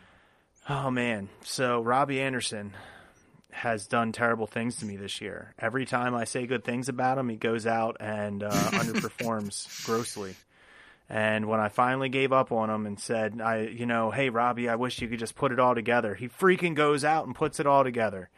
oh man, so Robbie Anderson has done terrible things to me this year. Every time I say good things about him, he goes out and uh, underperforms grossly. And when I finally gave up on him and said, I, you know, hey, Robbie, I wish you could just put it all together, he freaking goes out and puts it all together.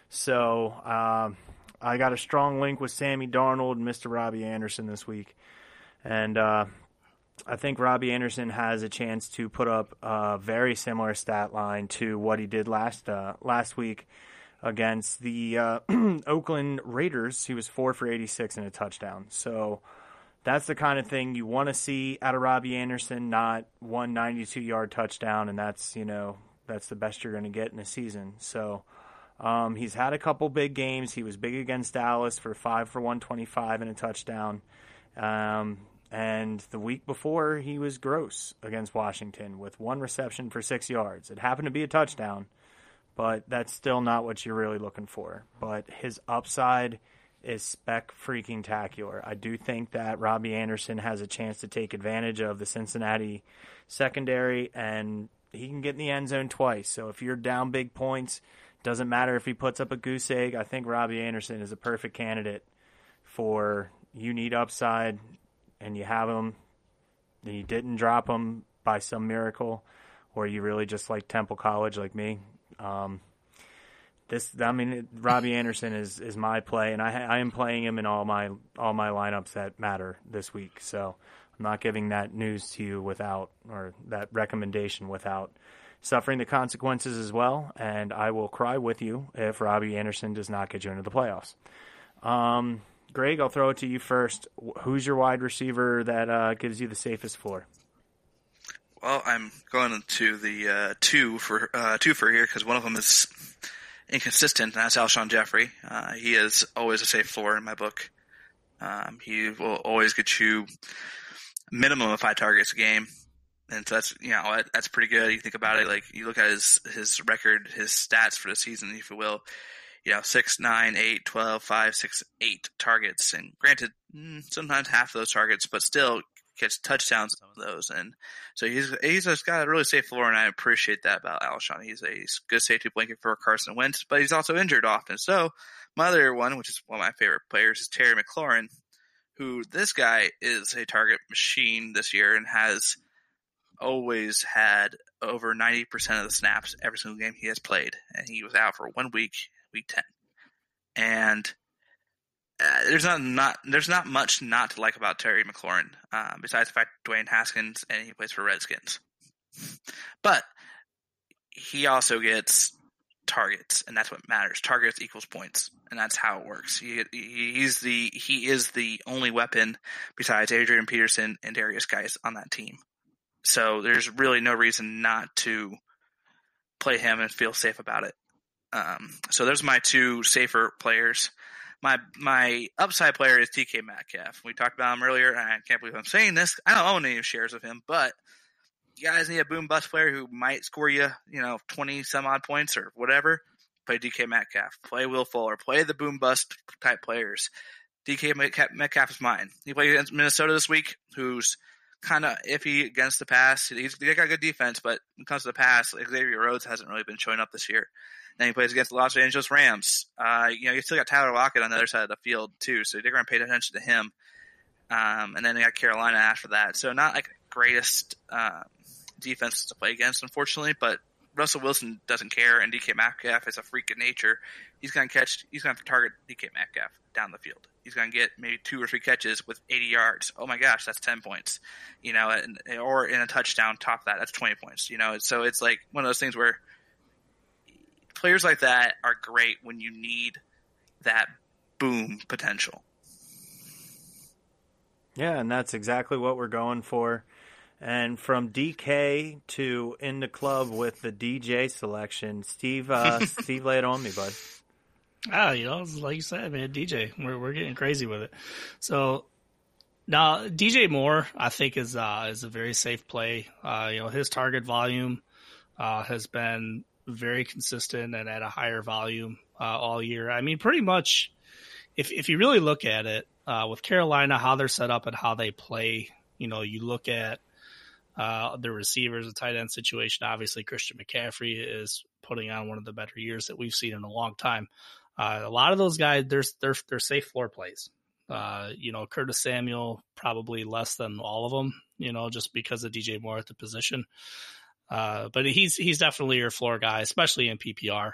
So um, I got a strong link with Sammy Darnold and Mister Robbie Anderson this week. And uh, I think Robbie Anderson has a chance to put up a very similar stat line to what he did last uh, last week against the uh, Oakland Raiders. He was four for eighty-six and a touchdown. So that's the kind of thing you want to see out of Robbie Anderson, not one ninety-two-yard touchdown, and that's, you know, that's the best you're going to get in a season. So um, he's had a couple big games. He was big against Dallas for five for one twenty-five and a touchdown. Um, and the week before, he was gross against Washington with one reception for six yards. It happened to be a touchdown, but that's still not what you're really looking for. But his upside is spec freaking tacular. I do think that Robbie Anderson has a chance to take advantage of the Cincinnati secondary, and he can get in the end zone twice. So if you're down big points, doesn't matter if he puts up a goose egg. I think Robbie Anderson is a perfect candidate for you need upside, and you have him, and you didn't drop him by some miracle, or you really just like Temple College like me. Um, this, I mean, Robbie Anderson is, is my play, and I I am playing him in all my all my lineups that matter this week. So I'm not giving that news to you without, or that recommendation without suffering the consequences as well, and I will cry with you if Robbie Anderson does not get you into the playoffs. Um, Greg, I'll throw it to you first. Who's your wide receiver that uh, gives you the safest floor? Well, I'm going to the uh, two for uh, two for here because one of them is inconsistent, and that's Alshon Jeffrey. Uh, he is always a safe floor in my book. Um, he will always get you a minimum of five targets a game. And so that's, you know, that's pretty good. You think about it, like you look at his, his record, his stats for the season, if you will, you know, six, nine, eight, twelve, five, six, eight targets. And granted, sometimes half of those targets, but still gets touchdowns on some of those. And so he's, he's just got a really safe floor, and I appreciate that about Alshon. He's a good safety blanket for Carson Wentz, but he's also injured often. So my other one, which is one of my favorite players, is Terry McLaurin, who this guy is a target machine this year and has always had over ninety percent of the snaps every single game he has played. And he was out for one week, week ten. And uh, there's not, not there's not much not to like about Terry McLaurin, uh, besides the fact Dwayne Haskins, and he plays for Redskins. But he also gets targets, and that's what matters. Targets equals points, and that's how it works. He, he's the he is the only weapon besides Adrian Peterson and Darius Geis on that team. So there's really no reason not to play him and feel safe about it. Um, so those are my two safer players. My my upside player is D K Metcalf. We talked about him earlier, and I can't believe I'm saying this. I don't own any shares of him, but you guys need a boom bust player who might score you, you know, twenty some odd points or whatever. Play D K Metcalf. Play Will Fuller. Play the boom bust type players. D K Metcalf is mine. He played against Minnesota this week, who's kind of iffy against the pass. He's they got good defense, but when it comes to the pass, Xavier Rhodes hasn't really been showing up this year. Then he plays against the Los Angeles Rams. Uh, you know, you still got Tyler Lockett on the other side of the field too, so they're going to pay attention to him. Um, and then they got Carolina after that. So not like the greatest uh, defense to play against, unfortunately, but Russell Wilson doesn't care, and D K Metcalf is a freak of nature. He's going to catch, he's going to target D K Metcalf down the field. He's going to get maybe two or three catches with eighty yards. Oh my gosh, that's ten points, you know, and, or in a touchdown, top that, that's twenty points, you know. So it's like one of those things where players like that are great when you need that boom potential. Yeah, and that's exactly what we're going for. And from D K to in the club with the D J selection, Steve, uh, Steve, lay it on me, bud. Ah, you know, like you said, man, D J, we're we're getting crazy with it. So now D J Moore, I think, is uh, is a very safe play. Uh, you know, his target volume uh, has been very consistent and at a higher volume uh, all year. I mean, pretty much, if if you really look at it, uh, with Carolina, how they're set up and how they play, you know, you look at uh, the receivers, the tight end situation. Obviously, Christian McCaffrey is putting on one of the better years that we've seen in a long time. Uh, a lot of those guys, they're they're they're safe floor plays. Uh, you know, Curtis Samuel probably less than all of them. You know, just because of D J Moore at the position. Uh, but he's he's definitely your floor guy, especially in P P R.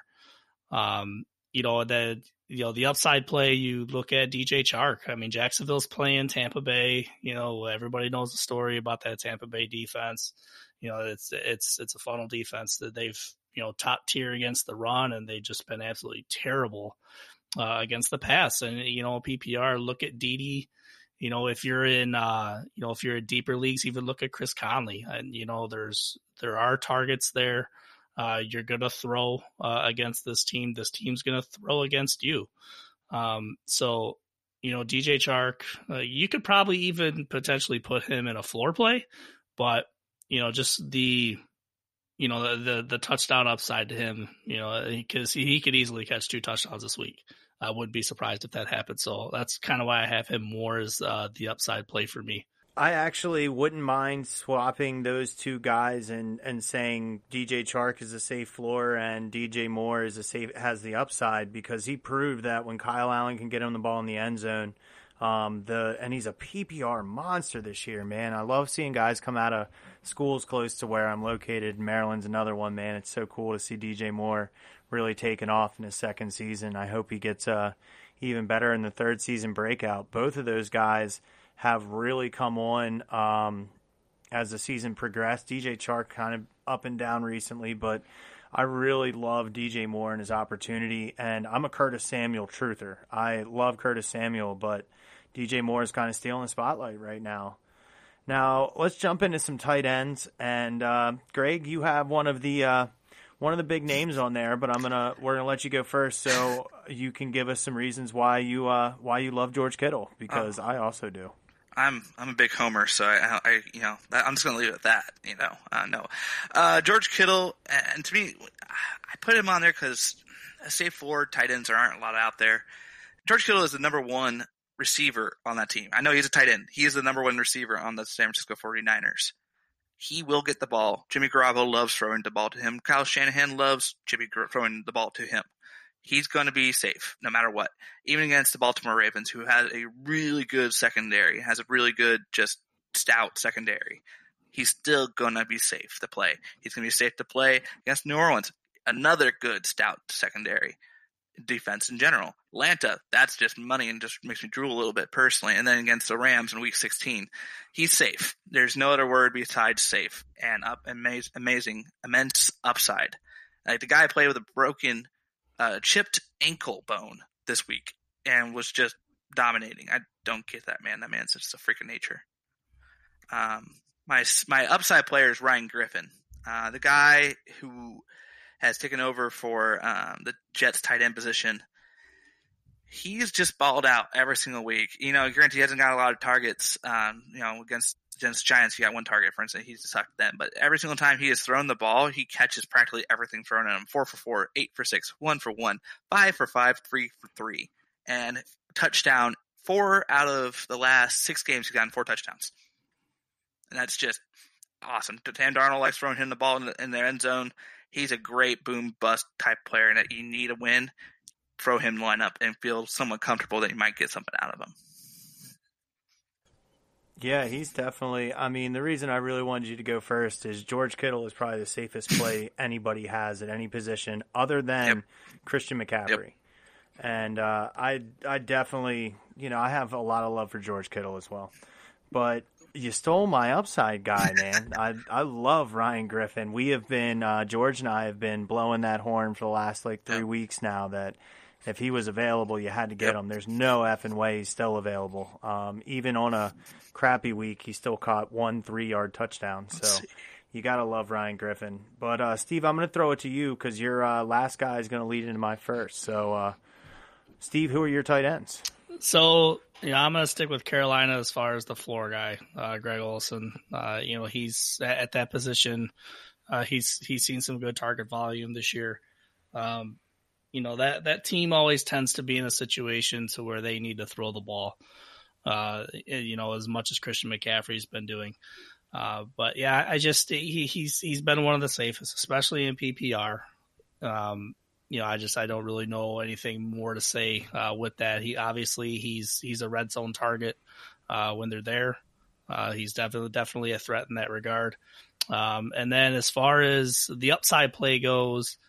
Um, you know, the you know the upside play, you look at D J Chark. I mean, Jacksonville's playing Tampa Bay. You know, everybody knows the story about that Tampa Bay defense. You know, it's it's it's a funnel defense that they've, you know, top tier against the run, and they've just been absolutely terrible uh, against the pass. And you know, P P R, look at Dede. You know, if you're in, uh, you know, if you're in deeper leagues, even look at Chris Conley. And, you know, there's, there are targets there. Uh, you're going to throw uh, against this team. This team's going to throw against you. Um, so, you know, D J Chark, uh, you could probably even potentially put him in a floor play, but, you know, just the, you know, the, the, the touchdown upside to him, you know, because he, he could easily catch two touchdowns this week. I wouldn't be surprised if that happened. So that's kind of why I have him more as uh, the upside play for me. I actually wouldn't mind swapping those two guys and, and saying D J Chark is a safe floor and D J Moore is a safe has the upside, because he proved that when Kyle Allen can get him the ball in the end zone, um, the and he's a P P R monster this year, man. I love seeing guys come out of schools close to where I'm located. Maryland's another one, man. It's so cool to see D J Moore really taken off in his second season. I hope he gets uh, even better in the third season breakout. Both of those guys have really come on um, as the season progressed. D J Chark kind of up and down recently, but I really love D J Moore and his opportunity, and I'm a Curtis Samuel truther. I love Curtis Samuel, but D J Moore is kind of stealing the spotlight right now. Now, let's jump into some tight ends, and uh, Greg, you have one of the uh, one of the big names on there, but I'm gonna we're gonna let you go first, so you can give us some reasons why you uh, why you love George Kittle, because oh. I also do. I'm I'm a big homer, so I, I you know I'm just gonna leave it at that. You know, uh, no, uh, George Kittle, and to me, I put him on there because safe floor tight ends there aren't a lot out there. George Kittle is the number one receiver on that team. I know he's a tight end. He is the number one receiver on the San Francisco forty-niners. He will get the ball. Jimmy Garoppolo loves throwing the ball to him. Kyle Shanahan loves Jimmy throwing the ball to him. He's going to be safe no matter what. Even against the Baltimore Ravens, who has a really good secondary, has a really good, just stout secondary. He's still going to be safe to play. He's going to be safe to play against New Orleans, another good, stout secondary defense in general. Atlanta, that's just money and just makes me drool a little bit personally. And then against the Rams in week sixteen, he's safe. There's no other word besides safe. And up, amazing, amazing, immense upside. Like the guy played with a broken Uh, chipped ankle bone this week and was just dominating. I don't get that, man. That man's just a freak of nature. Um, my my upside player is Ryan Griffin, uh, the guy who has taken over for um, the Jets tight end position. He's just balled out every single week. You know, granted, he hasn't got a lot of targets. Um, you know, against against Giants, he got one target, for instance. He's sucked then. But every single time he has thrown the ball, he catches practically everything thrown at him. Four for four, eight for six, one for one, five for five, three for three. And touchdown, four out of the last six games, he's gotten four touchdowns. And that's just awesome. Sam Darnold likes throwing him the ball in the, in the end zone. He's a great boom-bust type player, and that you need a win, throw him line up and feel somewhat comfortable that you might get something out of him. Yeah, he's definitely – I mean, the reason I really wanted you to go first is George Kittle is probably the safest play anybody has at any position other than yep. Christian McCaffrey. Yep. And uh, I, I definitely – you know, I have a lot of love for George Kittle as well. But you stole my upside guy, man. I I love Ryan Griffin. We have been uh, – George and I have been blowing that horn for the last, like, three yep. weeks now that if he was available, you had to get yep. him. There's no effing way he's still available. Um, even on a – crappy week, he still caught one three-yard touchdown. So you got to love Ryan Griffin. But, uh, Steve, I'm going to throw it to you because your uh, last guy is going to lead into my first. So, uh, Steve, who are your tight ends? So, yeah, I'm going to stick with Carolina as far as the floor guy, uh, Greg Olsen. Uh, you know, he's at that position. Uh, he's he's seen some good target volume this year. Um, you know, that, that team always tends to be in a situation to where they need to throw the ball. Uh, you know, as much as Christian McCaffrey's been doing. Uh, but yeah, I just, he, he's, he's been one of the safest, especially in P P R. Um, you know, I just, I don't really know anything more to say, uh, with that. He obviously he's, he's a red zone target, uh, when they're there. Uh, he's definitely, definitely a threat in that regard. Um, and then as far as the upside play goes,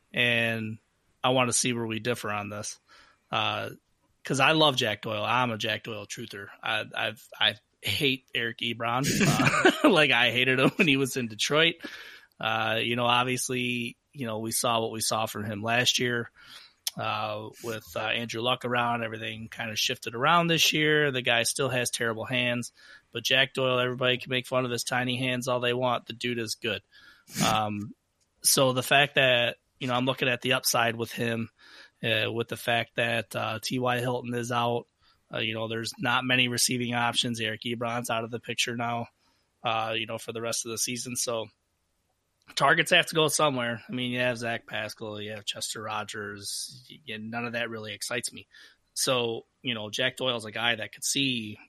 and I want to see where we differ on this, uh, because I love Jack Doyle. I'm a Jack Doyle truther. I I've, I hate Eric Ebron. Uh, like I hated him when he was in Detroit. Uh, you know, obviously, you know, we saw what we saw from him last year uh, with uh, Andrew Luck around. Everything kind of shifted around this year. The guy still has terrible hands. But Jack Doyle, everybody can make fun of his tiny hands all they want. The dude is good. Um, so the fact that, you know, I'm looking at the upside with him, Uh, with the fact that uh, T Y. Hilton is out. Uh, you know, there's not many receiving options. Eric Ebron's out of the picture now, uh, you know, for the rest of the season. So targets have to go somewhere. I mean, you have Zach Pascal, you have Chester Rogers. You, none of that really excites me. So, you know, Jack Doyle's a guy that could see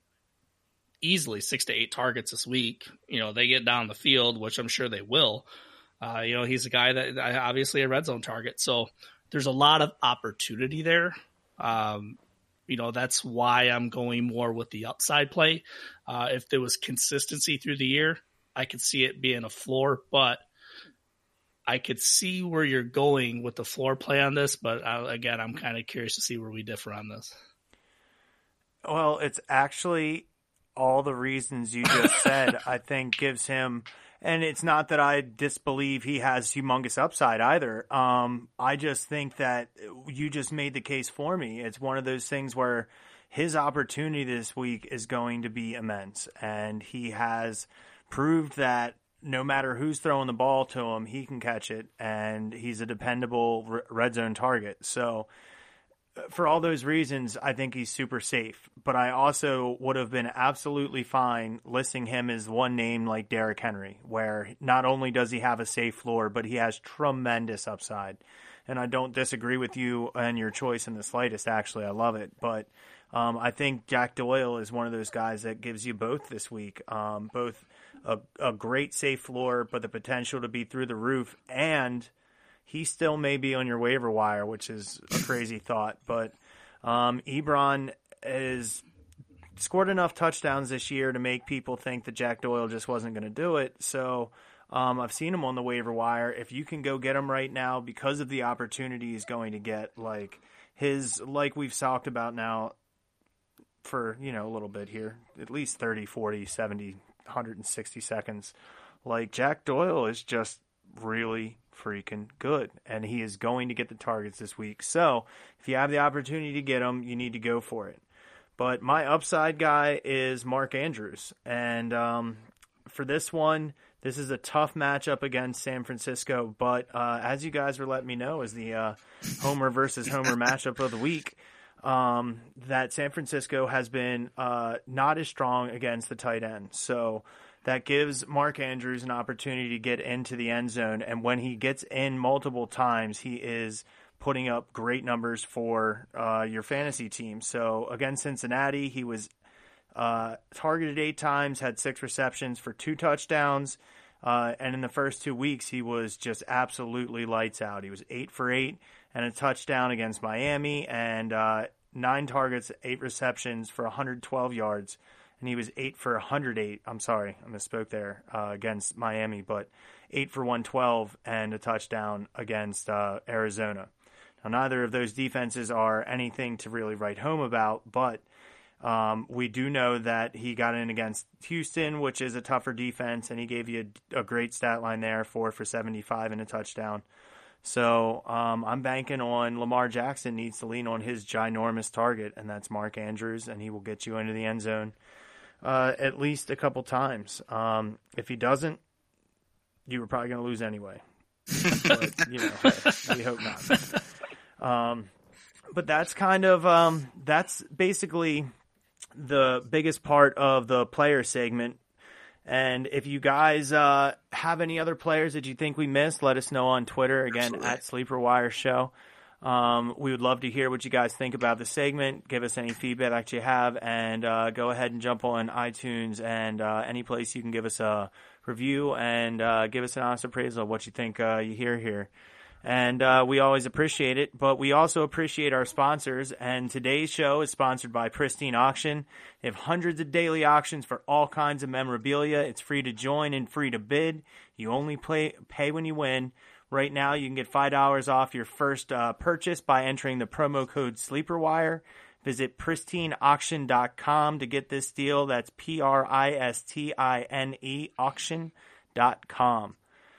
easily six to eight targets this week. You know, they get down the field, which I'm sure they will. Uh, you know, he's a guy that obviously a red zone target. So, there's a lot of opportunity there. Um, you know, that's why I'm going more with the upside play. Uh, if there was consistency through the year, I could see it being a floor, but I could see where you're going with the floor play on this. But I, again, I'm kind of curious to see where we differ on this. Well, it's actually all the reasons you just said, I think gives him, and it's not that I disbelieve he has humongous upside either. Um, I just think that you just made the case for me. It's one of those things where his opportunity this week is going to be immense, and he has proved that no matter who's throwing the ball to him, he can catch it, and he's a dependable red zone target. So for all those reasons, I think he's super safe. But I also would have been absolutely fine listing him as one name like Derrick Henry, where not only does he have a safe floor, but he has tremendous upside. And I don't disagree with you and your choice in the slightest, actually. I love it. But um, I think Jack Doyle is one of those guys that gives you both this week, um, both a, a great safe floor, but the potential to be through the roof, and he still may be on your waiver wire, which is a crazy thought. But um, Ebron has scored enough touchdowns this year to make people think that Jack Doyle just wasn't going to do it. So um, I've seen him on the waiver wire. If you can go get him right now because of the opportunity he's going to get, like his, like we've talked about now for, you know, a little bit here, at least thirty, forty, seventy, one hundred sixty seconds. Like Jack Doyle is just really freaking good, and he is going to get the targets this week. So if you have the opportunity to get him, you need to go for it. But my upside guy is Mark Andrews, and um, for this one, this is a tough matchup against San Francisco, but uh, as you guys were letting me know, is the uh, Homer versus Homer matchup of the week, um, that San Francisco has been uh, not as strong against the tight end. So that gives Mark Andrews an opportunity to get into the end zone. And when he gets in multiple times, he is putting up great numbers for uh, your fantasy team. So against Cincinnati, he was uh, targeted eight times, had six receptions for two touchdowns. Uh, and in the first two weeks, he was just absolutely lights out. He was eight for eight and a touchdown against Miami, and uh, nine targets, eight receptions for one hundred twelve yards. And he was eight for one hundred eight. I'm sorry, I misspoke there uh, against Miami, but eight for one twelve and a touchdown against uh, Arizona. Now, neither of those defenses are anything to really write home about, but um, we do know that he got in against Houston, which is a tougher defense, and he gave you a, a great stat line there, four for seventy-five and a touchdown. So um, I'm banking on Lamar Jackson needs to lean on his ginormous target, and that's Mark Andrews, and he will get you into the end zone uh, at least a couple times. Um, if he doesn't, you were probably going to lose anyway. But, you know, hey, we hope not. Um, but that's kind of um, that's basically the biggest part of the player segment. And if you guys uh, have any other players that you think we missed, let us know on Twitter, again, Absolutely. at Sleeper Wire Show. Um, we would love to hear what you guys think about the segment. Give us any feedback that you have, and uh, go ahead and jump on iTunes and uh, any place you can give us a review and uh, give us an honest appraisal of what you think uh, you hear here. And uh, we always appreciate it, but we also appreciate our sponsors. And today's show is sponsored by Pristine Auction. They have hundreds of daily auctions for all kinds of memorabilia. It's free to join and free to bid. You only play, pay when you win. Right now, you can get five dollars off your first uh, purchase by entering the promo code SleeperWire. Visit pristine auction dot com to get this deal. That's P R I S T I N E auction dot com.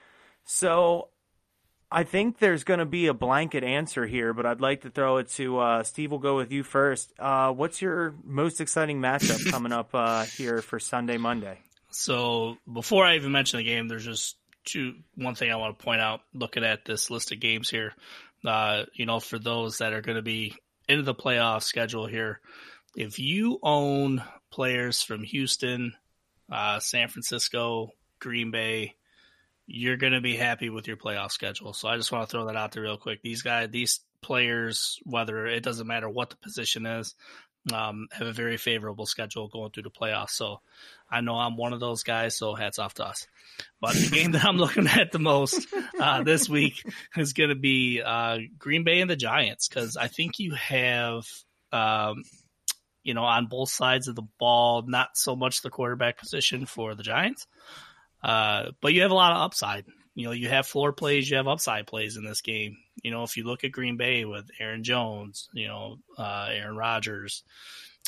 So I think there's going to be a blanket answer here, but I'd like to throw it to uh, Steve. We'll go with you first. Uh, what's your most exciting matchup coming up uh, here for Sunday, Monday? So before I even mention the game, there's just two, one thing I want to point out looking at this list of games here. Uh, you know, for those that are going to be into the playoff schedule here, if you own players from Houston, uh, San Francisco, Green Bay, you're going to be happy with your playoff schedule. So I just want to throw that out there real quick. These guys, these players, whether it doesn't matter what the position is, um, have a very favorable schedule going through the playoffs. So I know I'm one of those guys, so hats off to us. But the game that I'm looking at the most uh, this week is going to be uh, Green Bay and the Giants, because I think you have, um, you know, on both sides of the ball, not so much the quarterback position for the Giants. Uh, but you have a lot of upside. You know, you have floor plays, you have upside plays in this game. You know, if you look at Green Bay with Aaron Jones, you know, uh, Aaron Rodgers,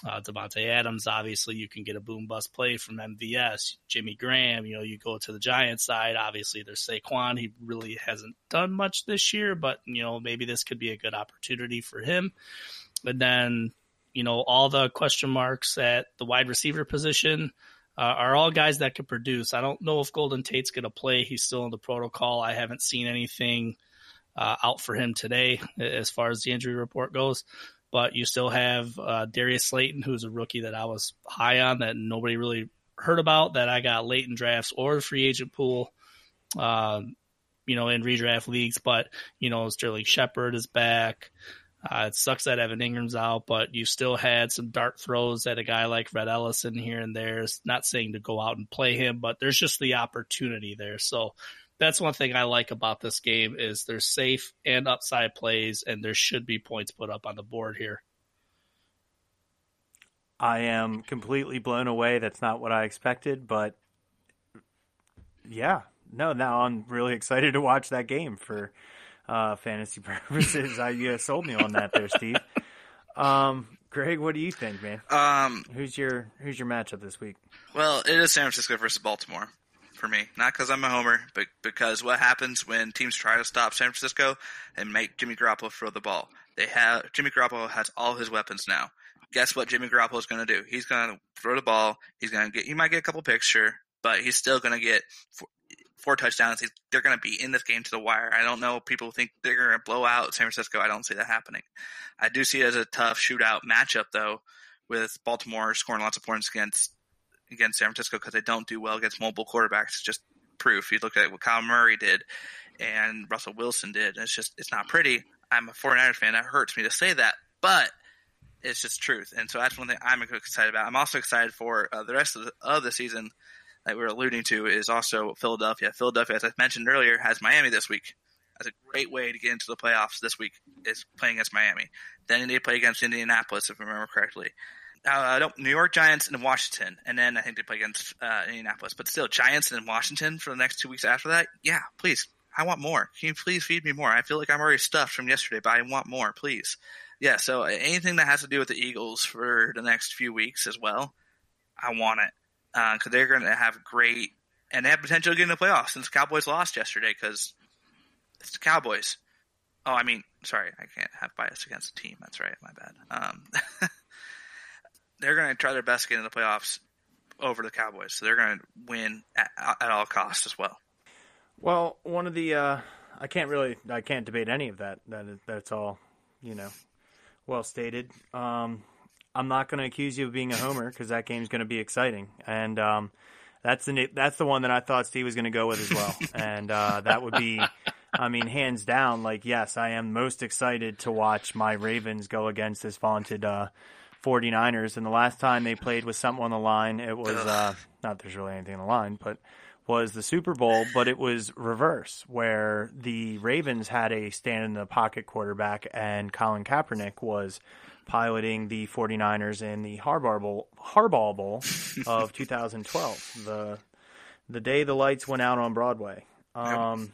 Uh, Devontae Adams, obviously, you can get a boom bust play from M V S. Jimmy Graham, you know, you go to the Giants side. Obviously, there's Saquon. He really hasn't done much this year, but, you know, maybe this could be a good opportunity for him. And then, you know, all the question marks at the wide receiver position uh, are all guys that could produce. I don't know if Golden Tate's going to play. He's still in the protocol. I haven't seen anything uh, out for him today as far as the injury report goes. But you still have uh, Darius Slayton, who's a rookie that I was high on that nobody really heard about, that I got late in drafts or the free agent pool, uh, you know, in redraft leagues. But, you know, Sterling Shepard is back. Uh, it sucks that Evan Ingram's out, but you still had some dart throws at a guy like Red Ellison here and there. It's not saying to go out and play him, but there's just the opportunity there. So that's one thing I like about this game is there's safe and upside plays, and there should be points put up on the board here. I am completely blown away. That's not what I expected, but yeah, no, now I'm really excited to watch that game for uh, fantasy purposes. I you sold me on that there, Steve. Um, Greg, what do you think, man? Um, who's your who's your matchup this week? Well, it is San Francisco versus Baltimore. For me, not because I'm a homer, but because what happens when teams try to stop San Francisco and make Jimmy Garoppolo throw the ball. They have Jimmy Garoppolo has all his weapons now. Guess what Jimmy Garoppolo is going to do? He's going to throw the ball. He's going to get. He might get a couple picks, sure, but he's still going to get four, four touchdowns. He's, they're going to be in this game to the wire. I don't know. People think they're going to blow out San Francisco. I don't see that happening. I do see it as a tough shootout matchup, though, with Baltimore scoring lots of points against. against San Francisco because they don't do well against mobile quarterbacks. It's just proof. You look at what Kyle Murray did and Russell Wilson did. And it's just, it's not pretty. I'm a 49ers fan. That hurts me to say that, but it's just truth. And so that's one thing I'm excited about. I'm also excited for uh, the rest of the, of the season that we were alluding to is also Philadelphia. Philadelphia, as I mentioned earlier, has Miami this week. That's a great way to get into the playoffs this week is playing against Miami. Then they play against Indianapolis, if I remember correctly. Uh, don't, New York Giants and Washington, and then I think they play against uh, Indianapolis. But still, Giants and Washington for the next two weeks after that? Yeah, please. I want more. Can you please feed me more? I feel like I'm already stuffed from yesterday, but I want more, please. Yeah, so anything that has to do with the Eagles for the next few weeks as well, I want it. Because uh, they're going to have great – and they have potential to get in the playoffs since the Cowboys lost yesterday because it's the Cowboys. Oh, I mean, sorry, I can't have bias against the team. That's right, my bad. Um They're going to try their best to get in the playoffs over the Cowboys. So they're going to win at, at all costs as well. Well, one of the uh, I can't really I can't debate any of that. That is, that's all, you know, well stated. Um, I'm not going to accuse you of being a homer because that game's going to be exciting, and um, that's the that's the one that I thought Steve was going to go with as well. And uh, that would be, I mean, hands down. Like, yes, I am most excited to watch my Ravens go against this vaunted Uh, 49ers, and the last time they played with something on the line, it was, uh, not that there's really anything on the line, but was the Super Bowl, but it was reverse, where the Ravens had a stand-in-the-pocket quarterback, and Colin Kaepernick was piloting the 49ers in the Harbaugh Bowl, Harbaugh Bowl of two thousand twelve, the the day the lights went out on Broadway. Um,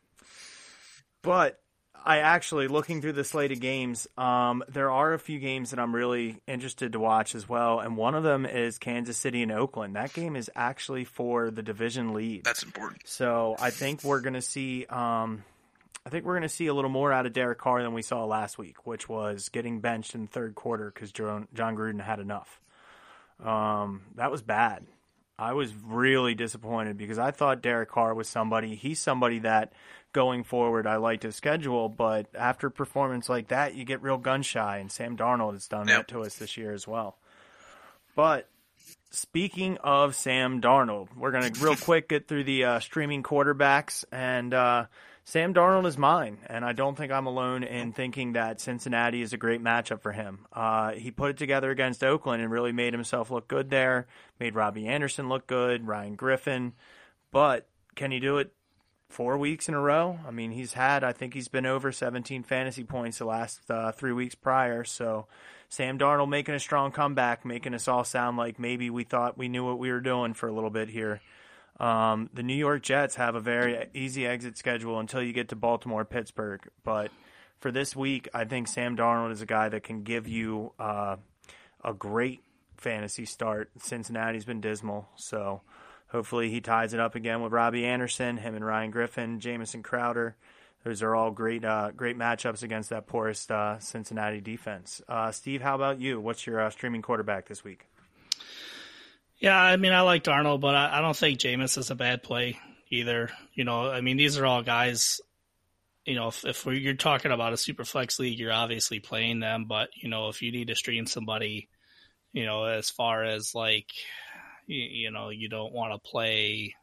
but I actually, looking through the slate of games, um, there are a few games that I'm really interested to watch as well, and one of them is Kansas City and Oakland. That game is actually for the division lead. That's important. So I think we're going to see, um, I think we're going to see a little more out of Derek Carr than we saw last week, which was getting benched in the third quarter because John Gruden had enough. Um, that was bad. I was really disappointed because I thought Derek Carr was somebody. He's somebody that going forward I like to schedule, but after a performance like that, you get real gun shy, and Sam Darnold has done Yep. that to us this year as well. But speaking of Sam Darnold, we're going to real quick get through the uh, streaming quarterbacks, and uh, Sam Darnold is mine, and I don't think I'm alone in thinking that Cincinnati is a great matchup for him. Uh, he put it together against Oakland and really made himself look good there, made Robbie Anderson look good, Ryan Griffin, but can he do it four weeks in a row? I mean, he's had, I think he's been over seventeen fantasy points the last uh, three weeks prior, so Sam Darnold making a strong comeback, making us all sound like maybe we thought we knew what we were doing for a little bit here. Um, the New York Jets have a very easy exit schedule until you get to Baltimore, Pittsburgh. But for this week, I think Sam Darnold is a guy that can give you uh, a great fantasy start. Cincinnati's been dismal, so hopefully he ties it up again with Robbie Anderson, him and Ryan Griffin, Jamison Crowder. Those are all great uh, great matchups against that poorest uh, Cincinnati defense. Uh, Steve, how about you? What's your uh, streaming quarterback this week? Yeah, I mean, I like Darnold, but I, I don't think Jameis is a bad play either. You know, I mean, these are all guys, you know, if, if we're, you're talking about a super flex league, you're obviously playing them. But, you know, if you need to stream somebody, you know, as far as like, you, you know, you don't want to play,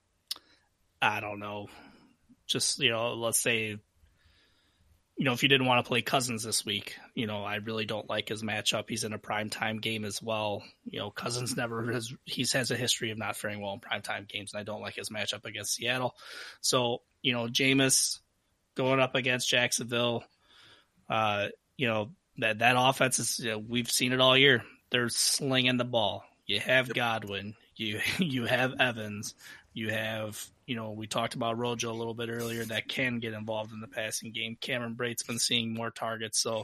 I don't know, just, you know, let's say, you know, if you didn't want to play Cousins this week, you know, I really don't like his matchup. He's in a primetime game as well. You know, Cousins never has, he has a history of not faring well in primetime games, and I don't like his matchup against Seattle. So, you know, Jameis going up against Jacksonville, uh, you know, that, that offense is, you know, we've seen it all year. They're slinging the ball. You have Godwin, you, you have Evans, you have, you know, we talked about Rojo a little bit earlier that can get involved in the passing game. Cameron Brate's been seeing more targets. So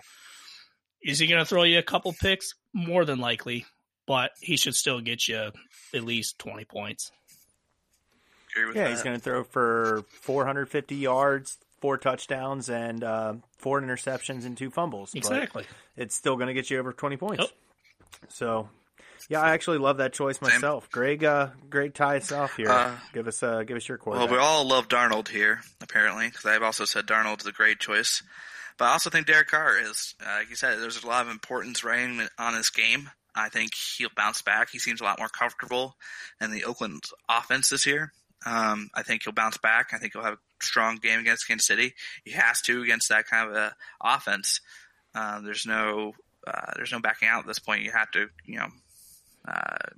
is he going to throw you a couple picks? More than likely, but he should still get you at least twenty points. Agree with Yeah, that. he's going to throw for four hundred fifty yards, four touchdowns, and uh, four interceptions and two fumbles. But Exactly. it's still going to get you over twenty points. Yep. So, yeah, I actually love that choice myself. Greg, uh, Greg, tie us off here. Uh, give us, uh, give us your Well, quarterback. we all love Darnold here, apparently, because I've also said Darnold is a great choice. But I also think Derek Carr is, uh, like you said, there's a lot of importance riding on his game. I think he'll bounce back. He seems a lot more comfortable in the Oakland offense this year. Um, I think he'll bounce back. I think he'll have a strong game against Kansas City. He has to against that kind of a offense. Uh, there's no, uh, there's no backing out at this point. You have to, you know, uh,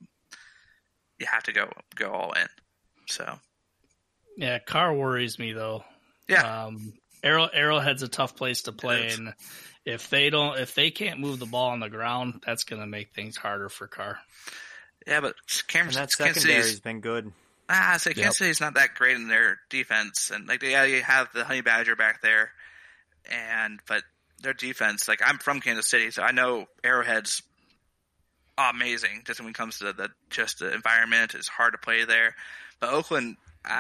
you have to go go all in. So, Yeah, Carr worries me though. yeah, Um, Arrow Arrowhead's a tough place to play, It is. and if they don't, if they can't move the ball on the ground, that's going to make things harder for Carr. yeah, but Cameron, and that Kansas secondary's City's been good. Ah, I say Yep. Kansas City's not that great in their defense, and like yeah, you have the Honey Badger back there, and but their defense, like I'm from Kansas City, so I know Arrowhead's amazing. Just when it comes to the, the just the environment, it's hard to play there. But Oakland,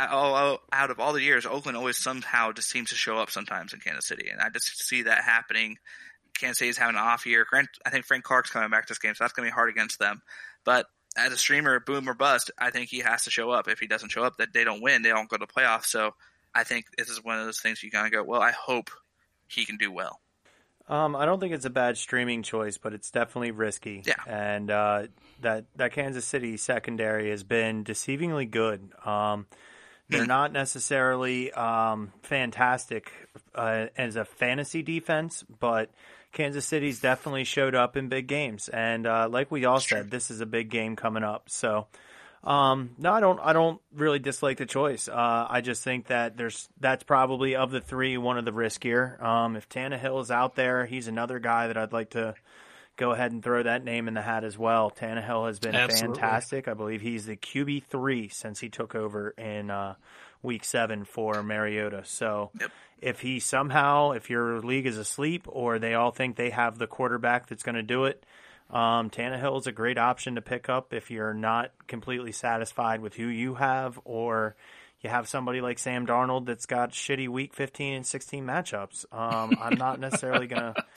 out out of all the years, Oakland always somehow just seems to show up sometimes in Kansas City, and I just see that happening. Kansas City's having an off year. Grant, I think Frank Clark's coming back this game, so that's going to be hard against them. But as a streamer, boom or bust, I think he has to show up. If he doesn't show up, that they don't win, they don't go to the playoffs. So I think this is one of those things you kind of go, well, I hope he can do well. Um, I don't think it's a bad streaming choice, but it's definitely risky. Yeah. And uh, that that Kansas City secondary has been deceivingly good. Um, they're Hmm. not necessarily um, fantastic uh, as a fantasy defense, but Kansas City's definitely showed up in big games. And uh, like we all said, this is a big game coming up. So. Um, no, I don't, I don't really dislike the choice. Uh, I just think that there's, that's probably of the three, one of the riskier. Um, if Tannehill is out there, he's another guy that I'd like to go ahead and throw that name in the hat as well. Tannehill has been Absolutely. fantastic. I believe he's the Q B three since he took over in, uh, week seven for Mariota. So Yep. if he somehow, if your league is asleep or they all think they have the quarterback that's going to do it, Um, Tannehill is a great option to pick up if you're not completely satisfied with who you have, or you have somebody like Sam Darnold that's got shitty week fifteen and sixteen matchups. Um, I'm not necessarily going to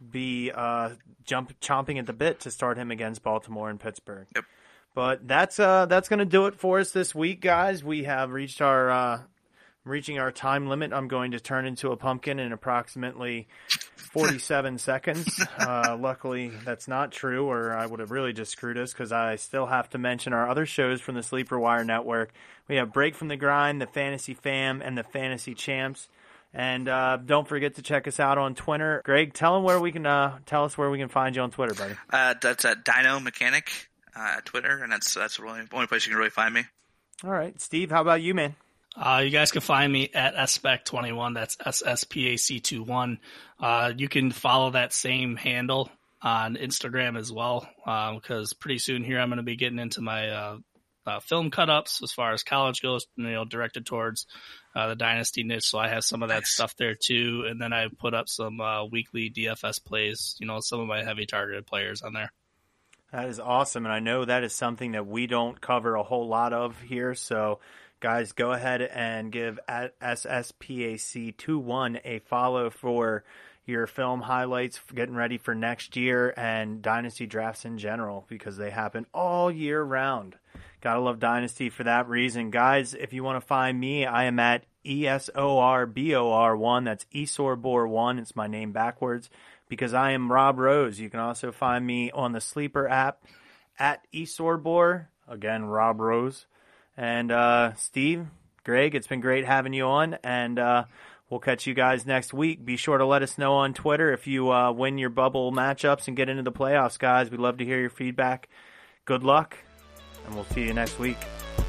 be uh, jump chomping at the bit to start him against Baltimore and Pittsburgh. Yep. But that's uh, that's going to do it for us this week, guys. We have reached our uh, reaching our time limit. I'm going to turn into a pumpkin in approximately forty-seven seconds. Uh, luckily, that's not true, or I would have really just screwed us, because I still have to mention our other shows from the Sleeper Wire Network. We have Break from the Grind, the Fantasy Fam, and the Fantasy Champs. And uh, don't forget to check us out on Twitter. Greg, tell them where we can uh, tell us where we can find you on Twitter, buddy. Uh, that's at Dino Mechanic uh, at Twitter, and that's that's the only, only place you can really find me. All right, Steve, how about you, man? Uh, you guys can find me at S P A C twenty-one. That's S S P A C twenty-one. Uh, you can follow that same handle on Instagram as well, because um, pretty soon here I'm going to be getting into my uh, uh, film cut-ups as far as college goes, you know, directed towards uh, the Dynasty niche. So I have some of that Nice. stuff there too. And then I put up some uh, weekly D F S plays, you know, some of my heavy targeted players on there. That is awesome, and I know that is something that we don't cover a whole lot of here, so guys, go ahead and give at S S P A C twenty-one a follow for your film highlights, for getting ready for next year, and Dynasty drafts in general, because they happen all year round. Gotta love Dynasty for that reason. Guys, if you want to find me, I am at E S O R B O R one. That's Esorbor one. It's my name backwards, because I am Rob Rose. You can also find me on the Sleeper app at Esorbor. Again, Rob Rose. And uh, Steve, Greg, it's been great having you on, and uh, we'll catch you guys next week. Be sure to let us know on Twitter if you uh, win your bubble matchups and get into the playoffs, guys. We'd love to hear your feedback. Good luck, and we'll see you next week.